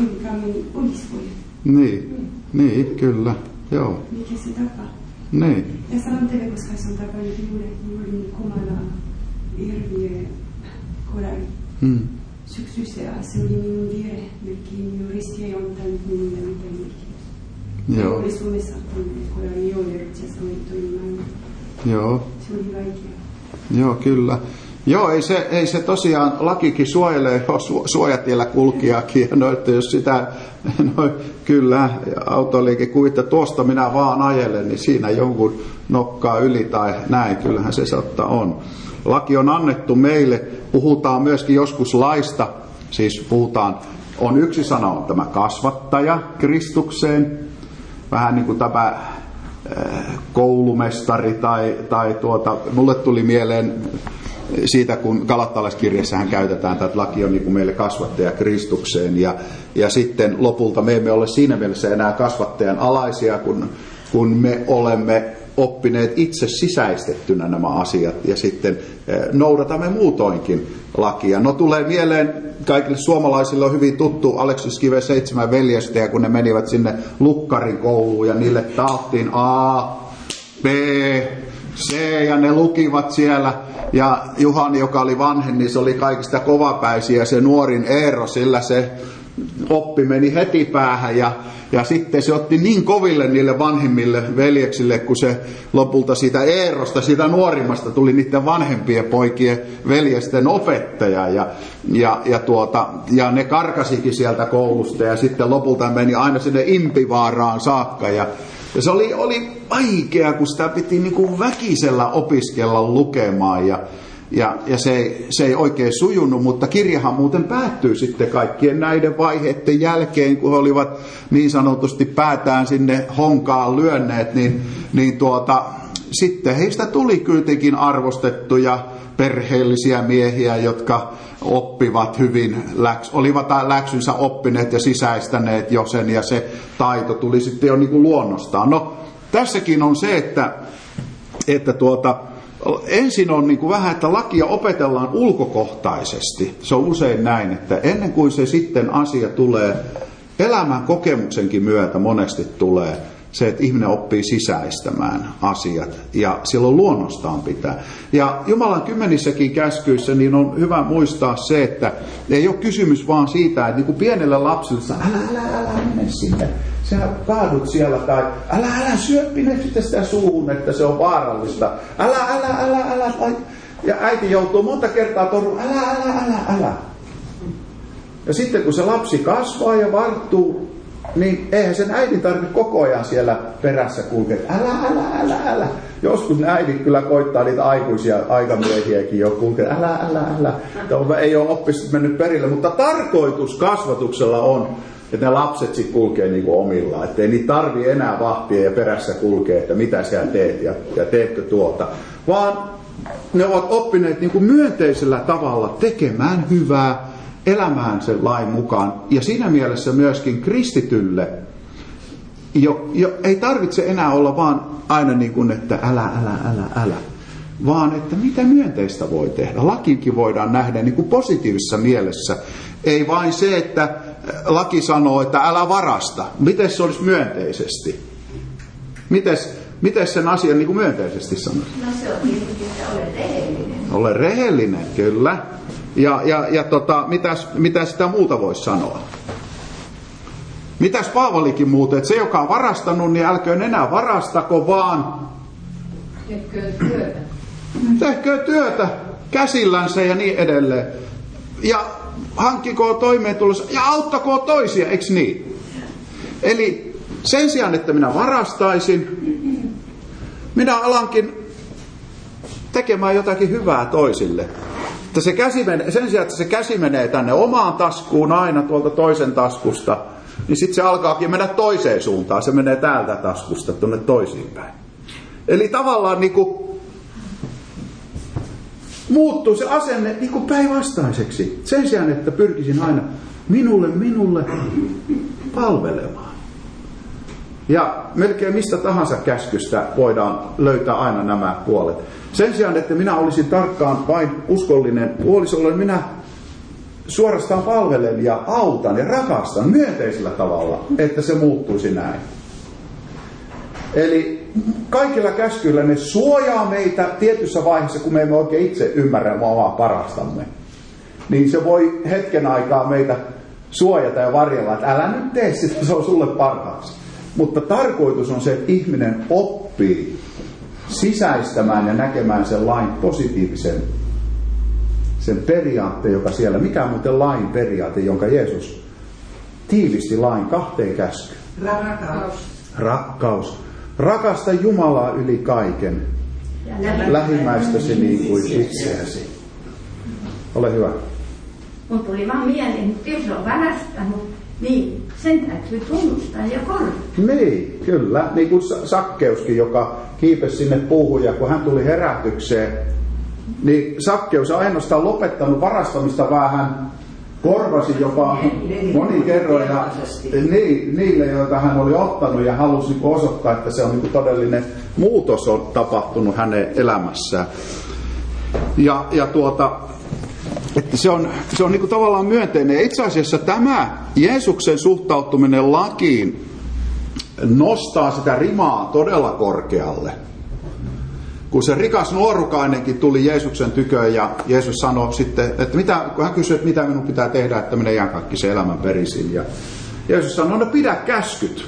Niin, kyllä, joo. Mikä se tapa? Niin. Ja sanon teille, koska se on tapannut juuri Kumala hirviö kolari. Syksyssä se oli minun vire, melkein juristi ei ottanut minulle mitään merkitystä. Joo. Oli Suomessa kolari, joo, ja se oli toimimaan. Joo. Se oli vaikea. Joo, kyllä. Joo, ei se tosiaan, lakikin suojelee suojatiellä kulkijakin. No, että jos sitä, kyllä, autoliike kuvittaa, tuosta minä vaan ajelen, niin siinä jonkun nokkaa yli tai näin, kyllähän se saattaa on. Laki on annettu meille, puhutaan myöskin joskus laista, siis puhutaan, on yksi sana, on tämä kasvattaja Kristukseen, vähän niin kuin tämä koulumestari tai mulle tuli mieleen siitä, kun galattalaiskirjassahan käytetään, että laki on niin kuin meille kasvattaja Kristukseen ja sitten lopulta me emme ole siinä mielessä enää kasvattajan alaisia, kun me olemme oppineet itse sisäistettynä nämä asiat ja sitten noudatamme muutoinkin lakia. No tulee mieleen, kaikille suomalaisille on hyvin tuttu Aleksis Kiven 7 veljestä, ja kun ne menivät sinne Lukkarin kouluun ja niille taattiin A, B, C ja ne lukivat siellä. Ja Juhani, joka oli vanhin, niin se oli kaikista kovapäisiä ja se nuorin Eero, sillä se oppi meni heti päähän ja sitten se otti niin koville niille vanhimmille veljeksille, kun se lopulta siitä Eerosta, siitä nuorimmasta tuli niiden vanhempien poikien veljesten opettaja ja ne karkasikin sieltä koulusta ja sitten lopulta meni aina sinne Impivaaraan saakka ja se oli vaikea, kun sitä piti niin kuin väkisellä opiskella lukemaan ja se ei oikein sujunut, mutta kirjahan muuten päättyy sitten kaikkien näiden vaiheiden jälkeen, kun he olivat niin sanotusti päätään sinne honkaan lyönneet, niin sitten heistä tuli kuitenkin arvostettuja perheellisiä miehiä, jotka oppivat hyvin, olivat läksynsä oppineet ja sisäistäneet jo sen, ja se taito tuli sitten jo niin kuin luonnostaan. No, tässäkin on se, että ensin on niin kuin vähän, että lakia opetellaan ulkokohtaisesti. Se on usein näin, että ennen kuin se sitten asia tulee, elämän kokemuksenkin myötä monesti tulee se, että ihminen oppii sisäistämään asiat ja silloin luonnostaan pitää. Ja Jumalan 10 käskyissä niin on hyvä muistaa se, että ei ole kysymys vaan siitä, että niin kuin pienelle lapselle älä mene sinne. Sä kaadut siellä tai älä syöppine sitä suuhun, että se on vaarallista. Älä. Ja äiti joutuu monta kertaa torjumaan, älä. Ja sitten kun se lapsi kasvaa ja varttuu, niin eihän sen äidin tarvitse koko ajan siellä perässä kulkea. Älä. Joskus ne äidit kyllä koittaa niitä aikuisia aikamiehiäkin jo kulkea. Älä. Ei ole oppisesti mennyt perille, mutta tarkoitus kasvatuksella on, että ne lapset sitten kulkee niin kuin omillaan. Että ei niitä tarvitse enää vahtia ja perässä kulkea, että mitä sä teet ja teetkö tuota. Vaan ne ovat oppineet niin kuin myönteisellä tavalla tekemään hyvää, elämään sen lain mukaan. Ja siinä mielessä myöskin kristitylle ei tarvitse enää olla vaan aina niin kuin, että älä. Vaan että mitä myönteistä voi tehdä. Lakikin voidaan nähdä niin kuin positiivisessa mielessä. Ei vain se, että laki sanoo, että älä varasta. Miten se olisi myönteisesti? Miten sen asian niin kuin myönteisesti sanoisi? No se on tietenkin, että ole rehellinen. Ole rehellinen, kyllä. Mitä sitä muuta voisi sanoa? Mitäs Paavalikin muuten, että se joka on varastanut, niin älköön enää varastako, vaan tehköön työtä käsillänsä ja niin edelleen. Ja hankkikoo toimeentulossa ja auttakoo toisia, eikö niin? Eli sen sijaan, että minä varastaisin, minä alankin tekemään jotakin hyvää toisille. Että sen sijaan, että se käsi menee tänne omaan taskuun aina tuolta toisen taskusta, niin sitten se alkaakin mennä toiseen suuntaan. Se menee täältä taskusta tuonne toisiinpäin. Eli tavallaan niin kuin muuttuu se asenne niin kuin päinvastaiseksi. Sen sijaan, että pyrkisin aina minulle palvelemaan. Ja melkein mistä tahansa käskystä voidaan löytää aina nämä puolet. Sen sijaan, että minä olisin tarkkaan vain uskollinen puolisolle, minä suorastaan palvelen ja autan ja rakastan myönteisellä tavalla, että se muuttuisi näin. Eli kaikilla käskyillä ne suojaa meitä tietyssä vaiheessa, kun me emme oikein itse ymmärrä omaa parastamme. Niin se voi hetken aikaa meitä suojata ja varjella, että älä nyt tee sitä, se on sulle parhaaksi. Mutta tarkoitus on se, että ihminen oppii sisäistämään ja näkemään sen lain positiivisen sen periaatteen, joka siellä, mikä on muuten lain periaate, jonka Jeesus tiivisti lain 2 käskyyn. Rakkaus. Rakasta Jumalaa yli kaiken. Lähimmäistäsi niin kuin itseäsi. Ole hyvä. Mun tuli vaan mieleen, että jos on varastanut, niin sen täytyy tunnustaa ja korjata. Niin, kyllä. Niin kuin Sakkeuskin, joka kiipesi sinne puuhun ja kun hän tuli herätykseen, niin Sakkeus on ainoastaan lopettanut varastamista vähän, korvasi jopa monin kerroin niille, joita hän oli ottanut ja halusi osoittaa, että se on niin todellinen muutos on tapahtunut hänen elämässään. Että se on niin kuin tavallaan myönteinen. Ja itse asiassa tämä Jeesuksen suhtautuminen lakiin nostaa sitä rimaa todella korkealle. Kun se rikas nuorukainenkin tuli Jeesuksen tyköön ja Jeesus sanoi sitten, että kun hän kysyi, että mitä minun pitää tehdä, että minä iankaikkisen elämän perisin. Ja Jeesus sanoi, no pidä käskyt.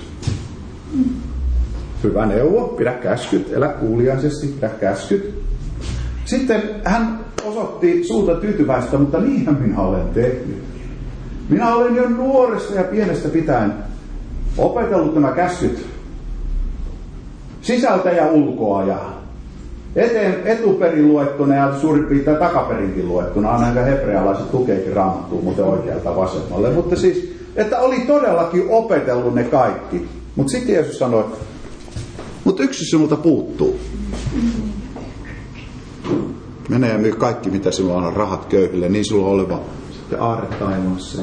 Hyvä neuvo, pidä käskyt, elä kuuliaisesti, pidä käskyt. Sitten hän osoitti suurta tyytyväistä, mutta niinhän minä olen tehnyt. Minä olen jo nuoresta ja pienestä pitäen opetellut nämä käskyt sisältä ja ulkoa ja etuperin luettuna ja suurin piirtein takaperinkin luettuna. Aina hebrealaiset tukeekin Raamattuun muuten oikealta vasemmalle. Mutta siis, että oli todellakin opetellut ne kaikki. Mutta sitten Jeesus sanoi, mutta yksi sinulta puuttuu. Mene ja myy kaikki, mitä sinulla on, rahat köyhille, niin sulla on oleva sitten aarre taivaassa.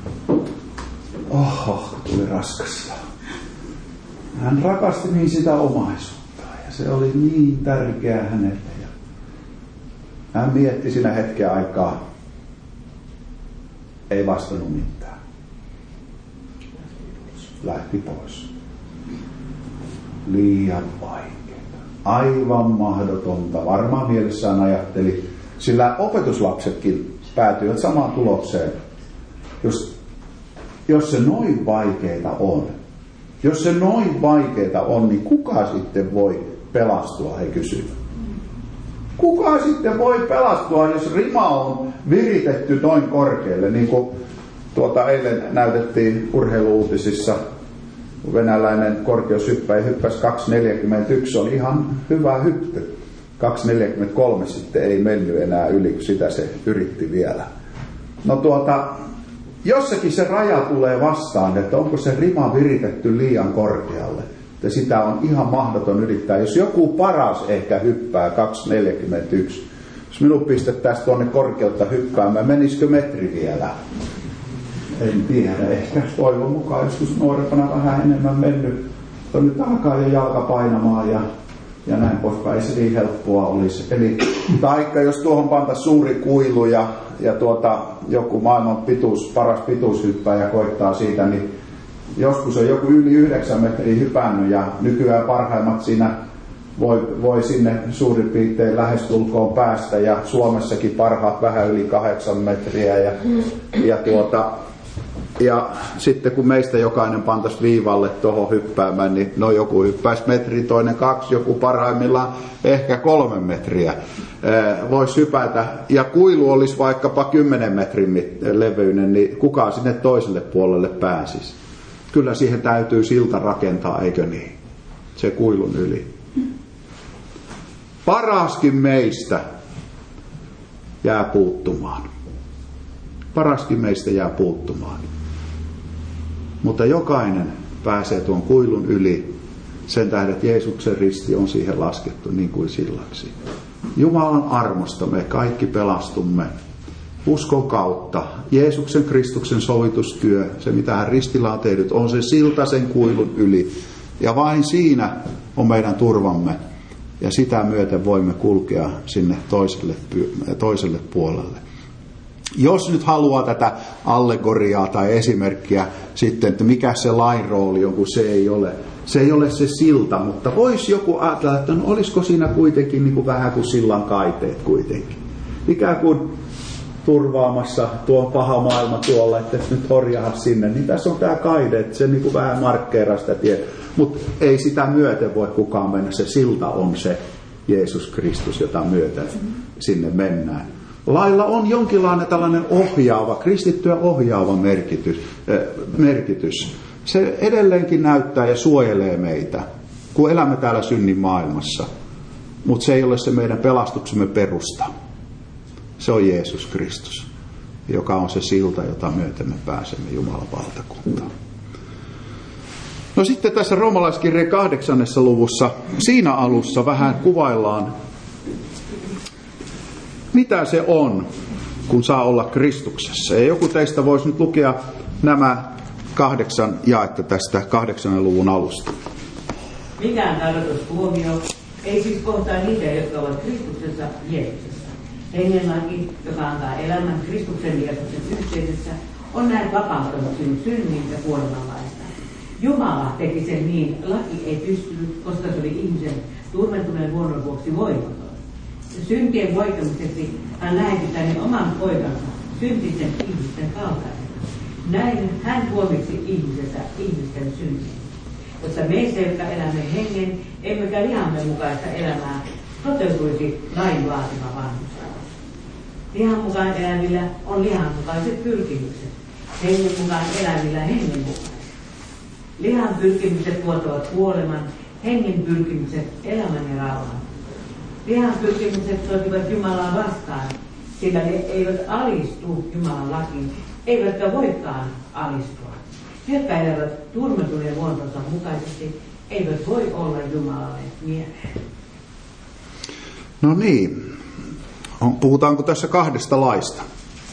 Tuli raskasta. Hän rakasti niin sitä omaisuutta ja se oli niin tärkeää hänelle. Ja hän mietti siinä hetken aikaa, ei vastannut mitään. Lähti pois. Liian vaikeaa. Aivan mahdotonta. Varmaan mielessään ajatteli, sillä opetuslapsetkin päätyivät samaan tulokseen. Jos se noin vaikeeta on, niin kuka sitten voi pelastua, he kysyvät. Kuka sitten voi pelastua, jos rima on viritetty noin korkealle, niin kuin eilen näytettiin urheiluutisissa, venäläinen korkeushyppäjä hyppäsi 2.41, oli ihan hyvä hyppy. 2.43 sitten ei mennyt enää yli, kun sitä se yritti vielä. No jossakin se raja tulee vastaan, että onko se rima viritetty liian korkealle. Että sitä on ihan mahdoton yrittää. Jos joku paras ehkä hyppää 2.41, jos minun pistettäisiin tuonne korkeutta hyppäämään, menisikö metri vielä? En tiedä, ehkä toivon mukaan joskus nuorempana vähän enemmän mennyt. Nyt alkaa jo jalka painamaan ja näin poispäin. Ei se niin helppoa olisi. Eli taikka jos tuohon pantaisiin suuri kuilu ja joku maailman paras pituushyppääjä koittaa siitä, niin joskus on joku yli 9 metriä hypännyt ja nykyään parhaimmat siinä voi sinne suurin piirtein lähestulkoon päästä ja Suomessakin parhaat vähän yli 8 metriä ja sitten kun meistä jokainen pantaisi viivalle tuohon hyppäämään, niin joku hyppäisi metri, toinen 2, joku parhaimmillaan ehkä 3 metriä voisi hypätä. Ja kuilu olisi vaikkapa 10 metrin levyinen, niin kuka sinne toiselle puolelle pääsisi? Kyllä siihen täytyy silta rakentaa, eikö niin? Se kuilun yli. Paraskin meistä jää puuttumaan. Paraskin meistä jää puuttumaan. Mutta jokainen pääsee tuon kuilun yli sen tähden, että Jeesuksen risti on siihen laskettu niin kuin sillaksi. Jumalan armosta me kaikki pelastumme uskon kautta. Jeesuksen Kristuksen sovitustyö, se mitä hän ristillä on tehnyt, on se silta sen kuilun yli. Ja vain siinä on meidän turvamme. Ja sitä myöten voimme kulkea sinne toiselle puolelle. Jos nyt haluaa tätä allegoriaa tai esimerkkiä sitten, että mikä se lain rooli on, kun se ei ole se silta, mutta voisi joku ajatella, että no, olisiko siinä kuitenkin niin kuin vähän kuin sillan kaiteet kuitenkin. Ikään kuin turvaamassa tuo paha maailma tuolla, että nyt horjaha sinne, niin tässä on tämä kaide, että se niin kuin vähän markkeeraa sitä tietä. Mutta ei sitä myöten voi kukaan mennä, se silta on se Jeesus Kristus, jota myöten sinne mennään. Lailla on jonkinlainen tällainen ohjaava, kristittyä ohjaava merkitys. Se edelleenkin näyttää ja suojelee meitä, kun elämme täällä synnin maailmassa. Mutta se ei ole se meidän pelastuksemme perusta. Se on Jeesus Kristus, joka on se silta, jota myöten me pääsemme Jumalan valtakuntaan. No sitten tässä Roomalaiskirjeen 8. luvussa, siinä alussa vähän kuvaillaan, mitä se on, kun saa olla Kristuksessa. Ja joku teistä voisi nyt lukea nämä 8 jaetta tästä 8. luvun alusta. Mikään tarkoitustuomio ei siis kohtaa niitä, jotka ovat Kristuksessa Jeesuksessa. Hengenlaki, joka antaa elämän Kristuksen Jeesuksen yhteydessä, on näin vapauttanut sinun synnin ja kuolemanlaista. Jumala teki sen niin, laki ei pystynyt, koska se oli ihmisen turmentuneen luonnon vuoksi voimaton. Syntien voittamiseksi hän lähetti tänne oman poikansa syntisten ihmisten kaltaisena. Näin hän tuomitsi ihmisten synnin. Jotta meissä, jotka elämme hengen, emmekä lihamme mukaista elämää, toteutuisi lain vaatima vanhuus. Lihan mukaan elävillä on lihan mukaiset pyrkimykset, hengen mukaan elävillä hengen mukaiset. Lihan pyrkimykset tuottavat kuoleman, hengen pyrkimykset elämän ja rauhan. Lihan pyrkimykset sotivat Jumalaa vastaan, sillä ne eivät alistu Jumalan lakiin, eivätkä voikaan alistua. He, jotka elävät turmetuneen luontonsa mukaisesti, eivät voi olla Jumalalle mieleen. No niin. Puhutaanko tässä 2 laista?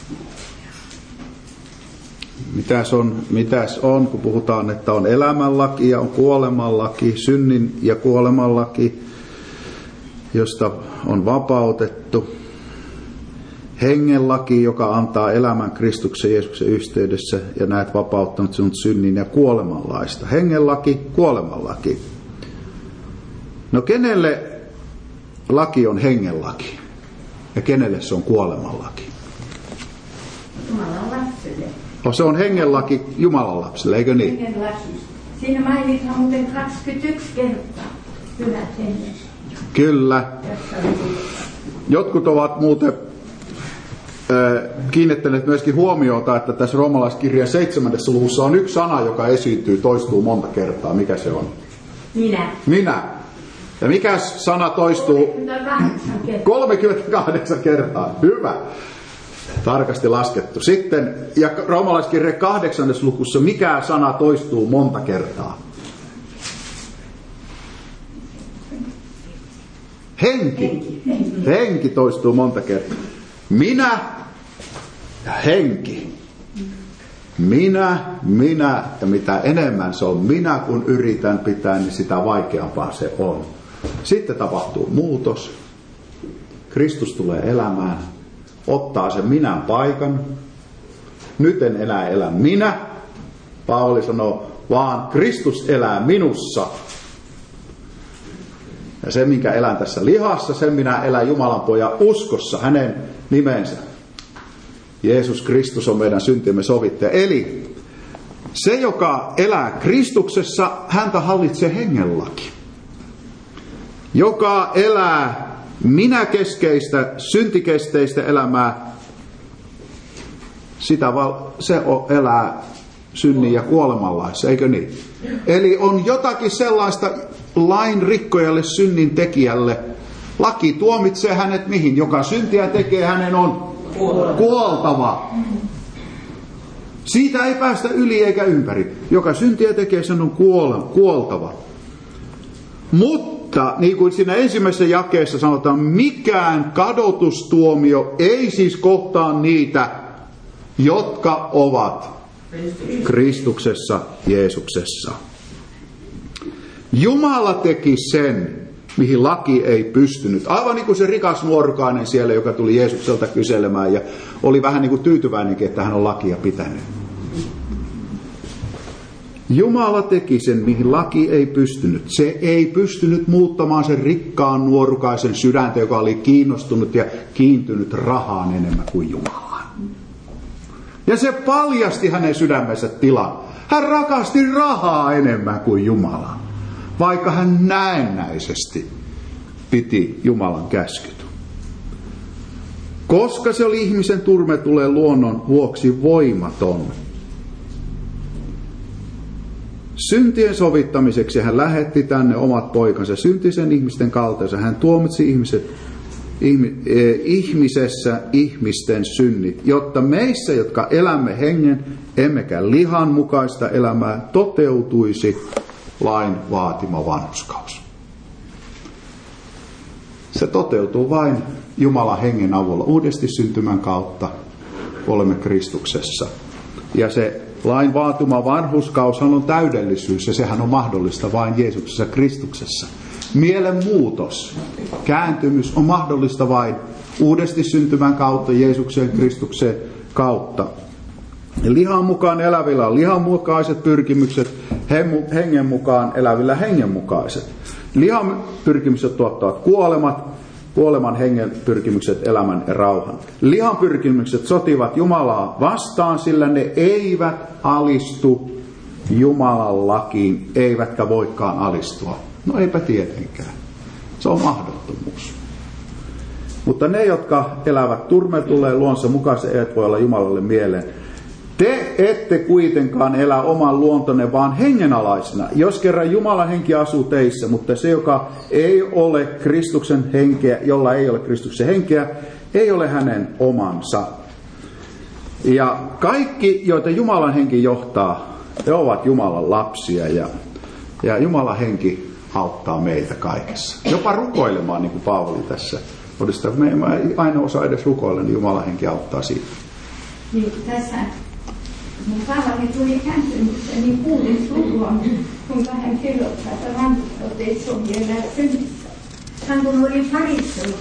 Mitäs on, kun puhutaan, että on elämänlaki ja on kuolemanlaki, synnin ja kuolemanlaki, josta on vapautettu. Hengenlaki, joka antaa elämän Kristuksen Jeesuksen yhteydessä, ja näet vapauttanut sinut synnin ja kuolemanlaista. Hengenlaki, kuolemanlaki. No kenelle laki on hengenlaki? Ja kenelle se on kuolemanlaki? Jumalan lapselle. Se on hengenlaki Jumalan lapselle, eikö niin? Hengenlaki. Siinä mainitaan muuten 21 kertaa hyvät henget. Kyllä. Jotkut ovat muuten kiinnittäneet myöskin huomiota, että tässä Roomalaiskirjeen 7. luvussa on yksi sana, joka toistuu monta kertaa. Mikä se on? Minä. Ja mikä sana toistuu? 38 kertaa. Hyvä. Tarkasti laskettu. Sitten, ja Roomalaiskirjeen 8. lukussa, mikä sana toistuu monta kertaa? Henki toistuu monta kertaa. Minä ja henki. Minä ja mitä enemmän se on minä, kun yritän pitää, niin sitä vaikeampaa se on. Sitten tapahtuu muutos. Kristus tulee elämään, ottaa sen minän paikan. Nyt en enää elä minä. Paavali sanoo, vaan Kristus elää minussa. Ja se, minkä elän tässä lihassa, sen minä elän Jumalan pojan uskossa, hänen nimensä. Jeesus Kristus on meidän syntiemme sovittaja. Eli se, joka elää Kristuksessa, häntä hallitsee hengenlaki. Joka elää minäkeskeistä, syntikesteistä elämää, se elää synnin ja kuolemanlaissa, eikö niin? Eli on jotakin sellaista lain rikkojalle, synnin tekijälle. Laki tuomitsee hänet mihin? Joka syntiä tekee, hänen on kuoltava. Siitä ei päästä yli eikä ympäri. Joka syntiä tekee, sen on kuoltava. Mutta, niin kuin siinä ensimmäisessä jakeessa sanotaan, mikään kadotustuomio ei siis kohtaa niitä, jotka ovat Kristuksessa, Jeesuksessa. Jumala teki sen, mihin laki ei pystynyt. Aivan niin kuin se rikas nuorukainen siellä, joka tuli Jeesukselta kyselemään ja oli vähän niin kuin tyytyväinenkin, että hän on lakia pitänyt. Jumala teki sen, mihin laki ei pystynyt. Se ei pystynyt muuttamaan sen rikkaan nuorukaisen sydäntä, joka oli kiinnostunut ja kiintynyt rahaan enemmän kuin Jumalaan. Ja se paljasti hänen sydämensä tilan. Hän rakasti rahaa enemmän kuin Jumalaa, vaikka hän näennäisesti piti Jumalan käskyt. koska se oli ihmisen turmetuleen luonnon vuoksi voimaton. Syntien sovittamiseksi hän lähetti tänne omat poikansa syntisen ihmisten kalteensa. Hän tuomitsi ihmisessä ihmisten synnit, jotta meissä, jotka elämme hengen, emmekä lihan mukaista elämää, toteutuisi lain vaatima vanhurskaus. Se toteutuu vain Jumalan hengen avulla uudesti syntymän kautta, kun olemme Kristuksessa. Ja se lain vaatima vanhurskaushan on täydellisyys, ja sehän on mahdollista vain Jeesuksessa Kristuksessa. Mielenmuutos, kääntymys on mahdollista vain uudesti syntymän kautta, Jeesuksen Kristuksen kautta. Lihan mukaan elävillä on lihan mukaiset pyrkimykset, hengen mukaan elävillä hengen mukaiset. Lihan pyrkimykset tuottavat kuoleman hengen pyrkimykset elämän ja rauhan. Lihan pyrkimykset sotivat Jumalaa vastaan, sillä ne eivät alistu Jumalan lakiin, eivätkä voikaan alistua. No eipä tietenkään. Se on mahdottomuus. Mutta ne, jotka elävät turmetulleen luonsa mukaisesti, eivät voi olla Jumalalle mieleen. Te ette kuitenkaan elä oman luontonne, vaan hengenalaisena, jos kerran Jumalan henki asuu teissä, mutta se, joka ei ole Kristuksen henkeä, jolla ei ole Kristuksen henkeä, ei ole hänen omansa. Ja kaikki, joita Jumalan henki johtaa, he ovat Jumalan lapsia, ja Jumalan henki auttaa meitä kaikessa. Jopa rukoilemaan, niin kuin Paavali tässä todistaa. Me emme aina osaa edes rukoilla, niin Jumalan henki auttaa siitä. Niin tässä mun Paavali tuli kääntymykseen, niin 6. lukua, kuinka hän kirjoittaa, että vanhurskaudessa on vielä synnissä. Hän kun oli fariseu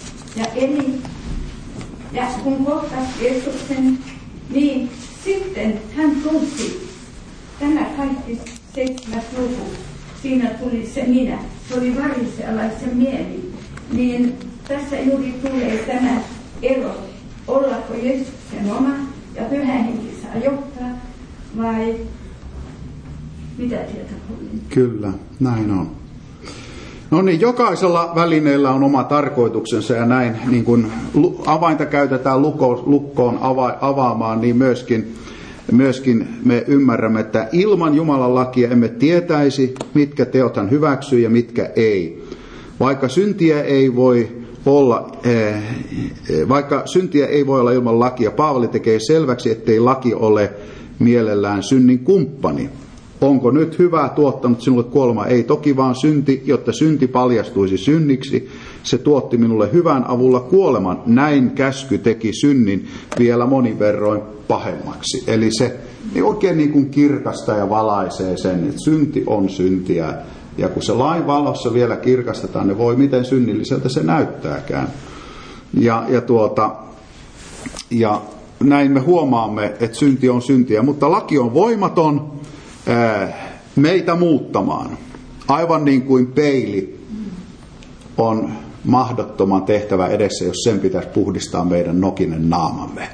ja kun kohtasi Jeesuksen, niin sitten hän tunsi tämä kaikki 7. luku. Siinä tuli se minä. Se oli farisealaisen mieli. Niin tässä juuri tulee tämä ero. Ollako Jeesuksen oma ja Pyhä Henki saa johtaa vai mitä tietä Paulin? Kyllä, näin on. No niin, jokaisella välineellä on oma tarkoituksensa ja näin, niin kuin avainta käytetään lukkoon avaamaan, niin myöskin me ymmärrämme, että ilman Jumalan lakia emme tietäisi, mitkä teot hän hyväksyy ja mitkä ei. Vaikka syntiä ei voi olla ilman lakia, Paavali tekee selväksi, ettei laki ole mielellään synnin kumppani. Onko nyt hyvää tuottanut sinulle kuolema? Ei toki vaan synti, jotta synti paljastuisi synniksi. Se tuotti minulle hyvän avulla kuoleman. Näin käsky teki synnin vielä monin verroin pahemmaksi. Eli se oikein niin kuin kirkastaa ja valaisee sen, että synti on syntiä. Ja kun se lain valossa vielä kirkastetaan, niin voi miten synnilliseltä se näyttääkään. Ja näin me huomaamme, että synti on syntiä, mutta laki on voimaton meitä muuttamaan. Aivan niin kuin peili on mahdottoman tehtävä edessä, jos sen pitäisi puhdistaa meidän nokinen naamamme.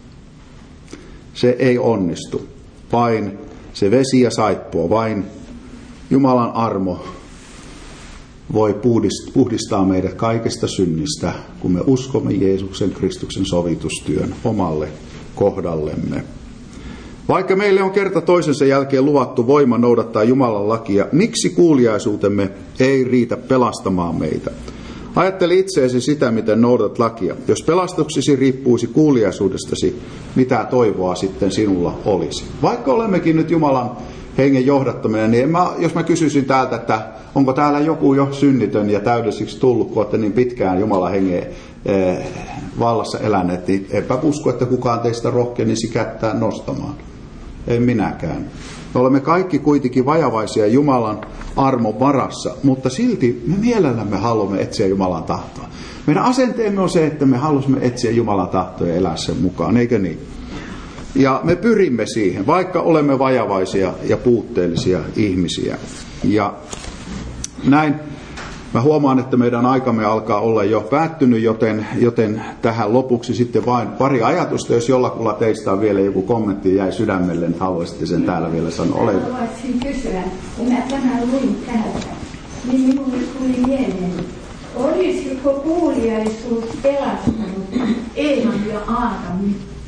Se ei onnistu. Vain se vesi ja saippua, vain Jumalan armo voi puhdistaa meidät kaikesta synnistä, kun me uskomme Jeesuksen Kristuksen sovitustyön omalle kohdallemme. Vaikka meille on kerta toisensa jälkeen luvattu voima noudattaa Jumalan lakia, miksi kuuliaisuutemme ei riitä pelastamaan meitä? Ajattele itseesi sitä, miten noudatat lakia. Jos pelastuksesi riippuisi kuuliaisuudestasi, mitä toivoa sitten sinulla olisi? Vaikka olemmekin nyt Jumalan hengen johdattaminen, niin jos mä kysyisin täältä, että onko täällä joku jo synnitön ja täydelliseksi tullut, kun olette niin pitkään Jumalan hengen vallassa eläneet, niin enpä usko, että kukaan teistä rohkenisi kättään nostamaan. Ei minäkään. Me olemme kaikki kuitenkin vajavaisia Jumalan armon varassa, mutta silti me mielellämme haluamme etsiä Jumalan tahtoa. Meidän asenteemme on se, että me haluaisimme etsiä Jumalan tahtoa ja elää sen mukaan, eikö niin? Ja me pyrimme siihen, vaikka olemme vajavaisia ja puutteellisia ihmisiä. Ja näin mä huomaan, että meidän aikamme alkaa olla jo päättynyt, joten tähän lopuksi sitten vain pari ajatusta. Jos jollakulla teistä on vielä joku kommentti jäi sydämelle, niin haluaisitte sen täällä vielä sanoa. Haluaisin kysyä, kun mä tänään luin täältä, niin minulle tuli mieleen, olisiko kuuliaisuus pelastanut? Ei.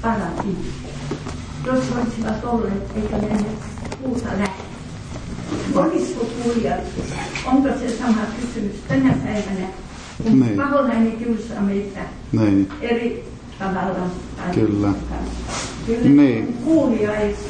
parani. Jos olisivat olleet, eikä ne puuta lähde. Olisiko kuulijaisuus? Onko se sama kysymys tänä päivänä, kun paholainen kiusaa meitä eri tavalla? Kyllä. Kyllä kuulijaisuus.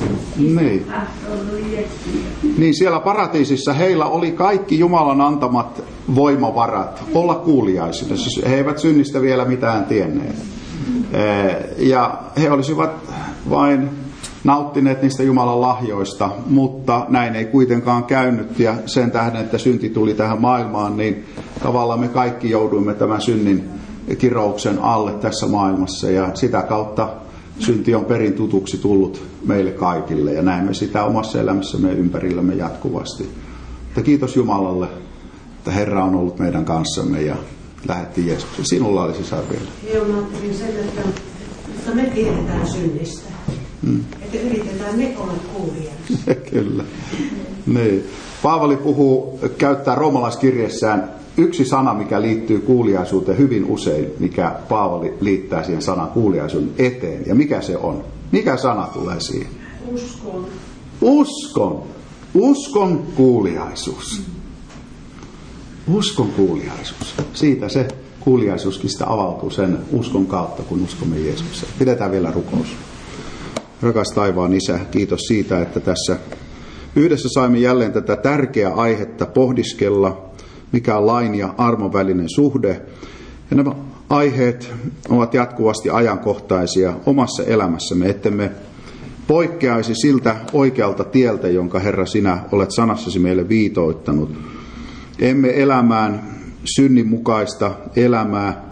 Niin siellä paratiisissa heillä oli kaikki Jumalan antamat voimavarat olla kuuliaisina. Siis he eivät synnistä vielä mitään tienneet. Ja he olisivat vain nauttineet niistä Jumalan lahjoista, mutta näin ei kuitenkaan käynyt, ja sen tähden, että synti tuli tähän maailmaan, niin tavallaan me kaikki jouduimme tämän synnin kirouksen alle tässä maailmassa, ja sitä kautta synti on perin tutuksi tullut meille kaikille, ja näemme sitä omassa elämässämme ympärillämme jatkuvasti. Mutta kiitos Jumalalle, että Herra on ollut meidän kanssamme ja lähetti Jeesuksen. Sinulla oli sisar vielä. Joo, mä ajattelin sen, että me tiedetään synnistä. Että yritetään me olla kuulijaisia. Kyllä. Niin. Paavali käyttää roomalaiskirjeessään yksi sana, mikä liittyy kuuliaisuuteen hyvin usein, mikä Paavali liittää siihen sanan kuuliaisuuden eteen. Ja mikä se on? Mikä sana tulee siihen? Uskon. Uskon. Uskon kuuliaisuus. Uskon kuuliaisuus. Siitä se kuuliaisuuskin sitä avautuu sen uskon kautta, kun uskomme Jeesukseen. Pidetään vielä rukous. Rakas taivaan Isä, kiitos siitä, että tässä yhdessä saimme jälleen tätä tärkeää aihetta pohdiskella, mikä on lain ja armon välinen suhde. Ja nämä aiheet ovat jatkuvasti ajankohtaisia omassa elämässämme, ettemme poikkeaisi siltä oikealta tieltä, jonka Herra sinä olet sanassasi meille viitoittanut. Emme elämään synnin mukaista elämää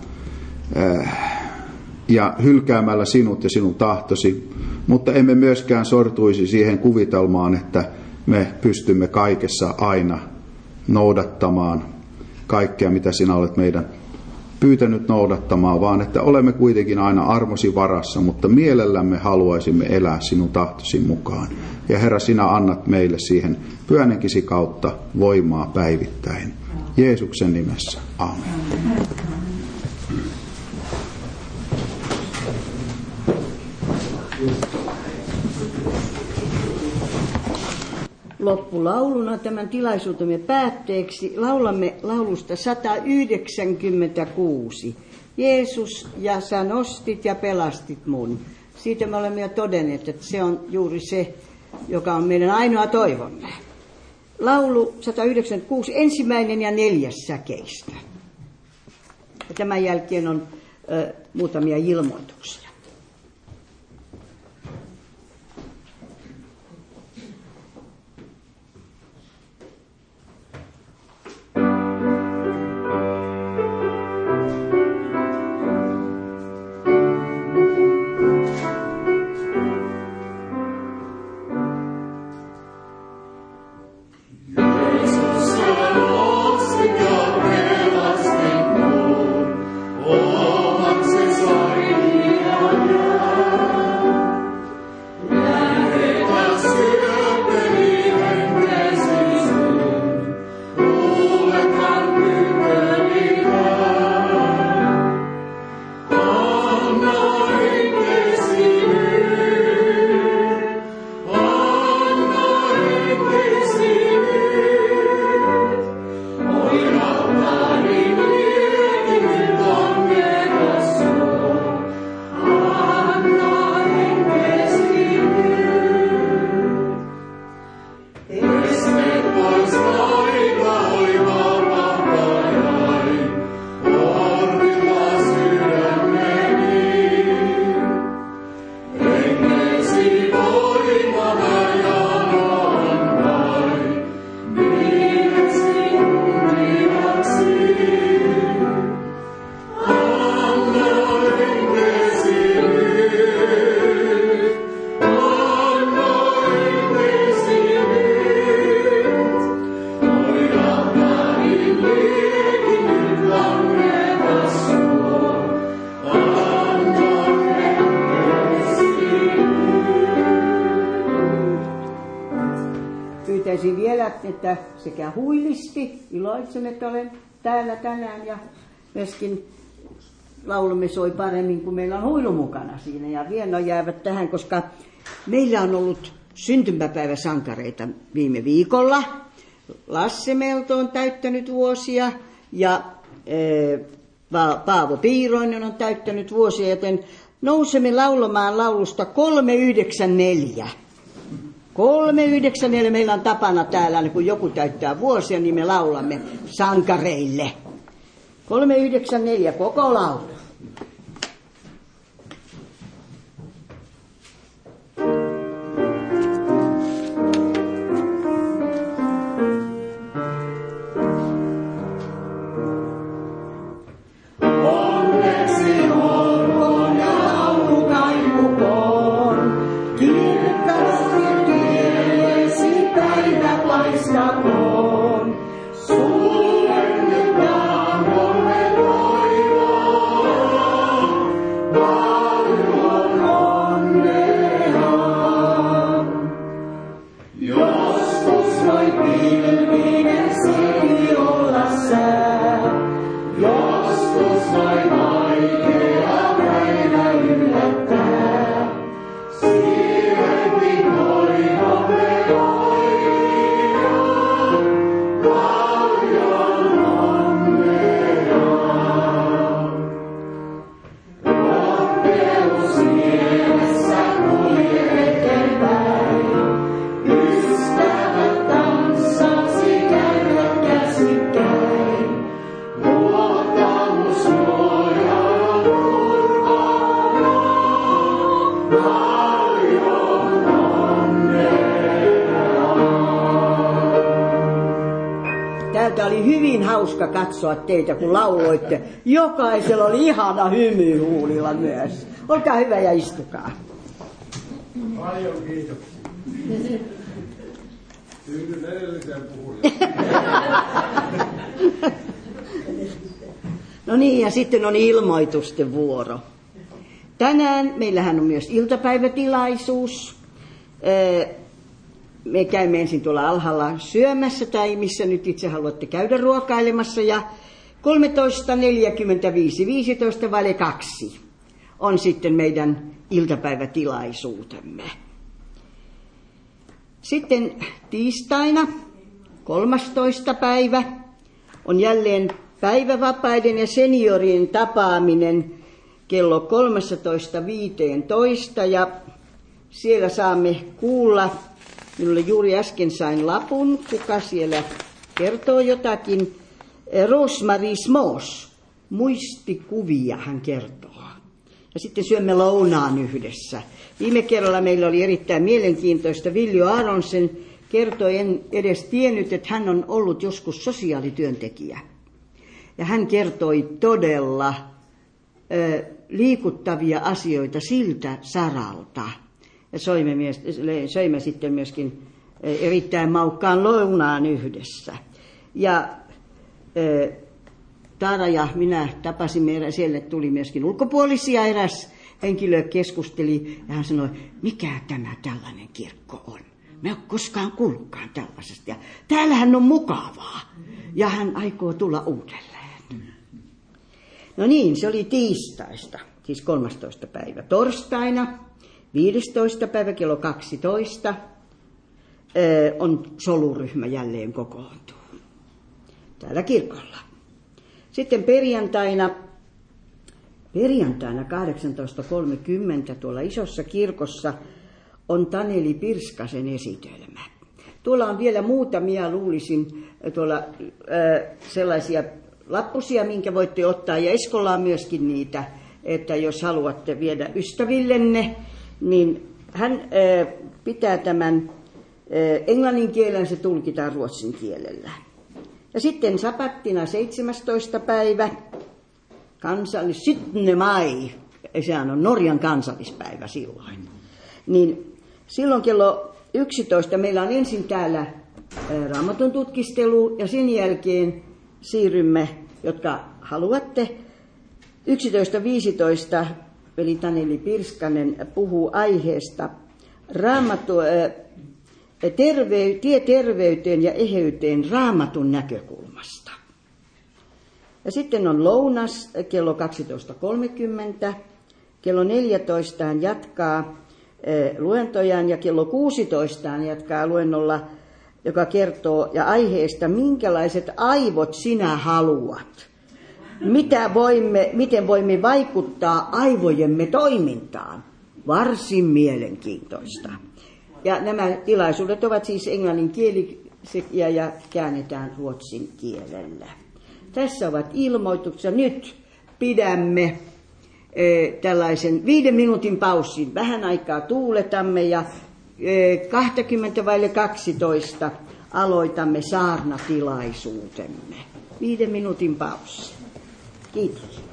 ja hylkäämällä sinut ja sinun tahtosi, mutta emme myöskään sortuisi siihen kuvitelmaan, että me pystymme kaikessa aina noudattamaan kaikkea, mitä sinä olet meidän pyytänyt noudattamaan, vaan että olemme kuitenkin aina armosi varassa, mutta mielellämme haluaisimme elää sinun tahtosi mukaan. Ja Herra, sinä annat meille siihen pyhänenkisi kautta voimaa päivittäin. Jeesuksen nimessä. Amen. Loppulauluna tämän tilaisuutemme päätteeksi laulamme laulusta 196. Jeesus, ja sä nostit ja pelastit mun. Siitä me olemme jo todenneet, että se on juuri se, joka on meidän ainoa toivomme. Laulu 196, 1. ja 4. säkeistä. Ja tämän jälkeen on muutamia ilmoituksia. Että sekä huilisti, iloitsen, että olen täällä tänään ja myöskin laulumme soi paremmin, kun meillä on huilu mukana siinä. Ja vielä jäävät tähän, koska meillä on ollut syntymäpäiväsankareita viime viikolla. Lasse Melto on täyttänyt vuosia ja Paavo Piiroinen on täyttänyt vuosia, joten nousemme laulamaan laulusta 394. 394 meillä on tapana täällä, kun joku täyttää vuosia, niin me laulamme sankareille. 394 koko laulu. Hauska katsoa teitä, kun lauloitte. Jokaisella oli ihana hymy huulilla myös. Olkaa hyvä ja istukaa. Paljon kiitoksia. Tyydyn edelliseen puhujan. No niin, ja sitten on ilmoitusten vuoro. Tänään meillähän on myös iltapäivätilaisuus. Me käymme ensin tuolla alhaalla syömässä tai missä nyt itse haluatte käydä ruokailemassa. Ja 13.45, 15 vaille 2 on sitten meidän iltapäivätilaisuutemme. Sitten tiistaina 13. päivä on jälleen päivävapaiden ja seniorien tapaaminen kello 13.15 ja siellä saamme kuulla. Minulle juuri äsken sain lapun, kuka siellä kertoo jotakin. Rosmarie Smoos, muistikuvia hän kertoo. Ja sitten syömme lounaan yhdessä. Viime kerralla meillä oli erittäin mielenkiintoista. Viljo Aronsen kertoi, en edes tiennyt, että hän on ollut joskus sosiaalityöntekijä. Ja hän kertoi todella liikuttavia asioita siltä saralta. Ja söimme sitten myöskin erittäin maukkaan lounaan yhdessä. Ja Taara ja minä tapasimme, siellä tuli myöskin ulkopuolisia, eräs henkilö keskusteli ja hän sanoi, mikä tämä tällainen kirkko on. Mä en ole koskaan kuullutkaan tällaisesta ja täällähän on mukavaa ja hän aikoo tulla uudelleen. No niin, se oli tiistaista, siis 13. päivä. Torstaina 15. päivä kello 12 on soluryhmä jälleen kokoontuu täällä kirkolla. Sitten perjantaina 18.30 tuolla isossa kirkossa on Taneli Pirskasen esitelmä. Tuolla on vielä muutamia, luulisin, tuolla sellaisia lappusia, minkä voitte ottaa. Ja Eskolla on myöskin niitä, että jos haluatte viedä ystävillenne, niin hän pitää tämän englannin kielen, se tulkitaan ruotsin kielellä. Ja sitten sapattina 17. päivä, Syttende Mai, sehän on Norjan kansallispäivä silloin. Niin silloin kello 11 meillä on ensin täällä Raamatun tutkistelu ja sen jälkeen siirrymme, jotka haluatte. 11.15 veli Taneli Pirskanen puhuu aiheesta tie terveyteen ja eheyteen Raamatun näkökulmasta. Ja sitten on lounas kello 12.30. Kello 14 hän jatkaa luentojaan ja kello 16 hän jatkaa luennolla, joka kertoo ja aiheesta, minkälaiset aivot sinä haluat. Miten voimme vaikuttaa aivojemme toimintaan. Varsin mielenkiintoista. Ja nämä tilaisuudet ovat siis englanninkielisiä ja käännetään ruotsin kielellä. Tässä ovat ilmoituksia. Nyt pidämme tällaisen 5 minuutin paussin. Vähän aikaa tuuletamme ja 20:12 aloitamme saarnatilaisuutemme. 5 minuutin paussi. Kiitos.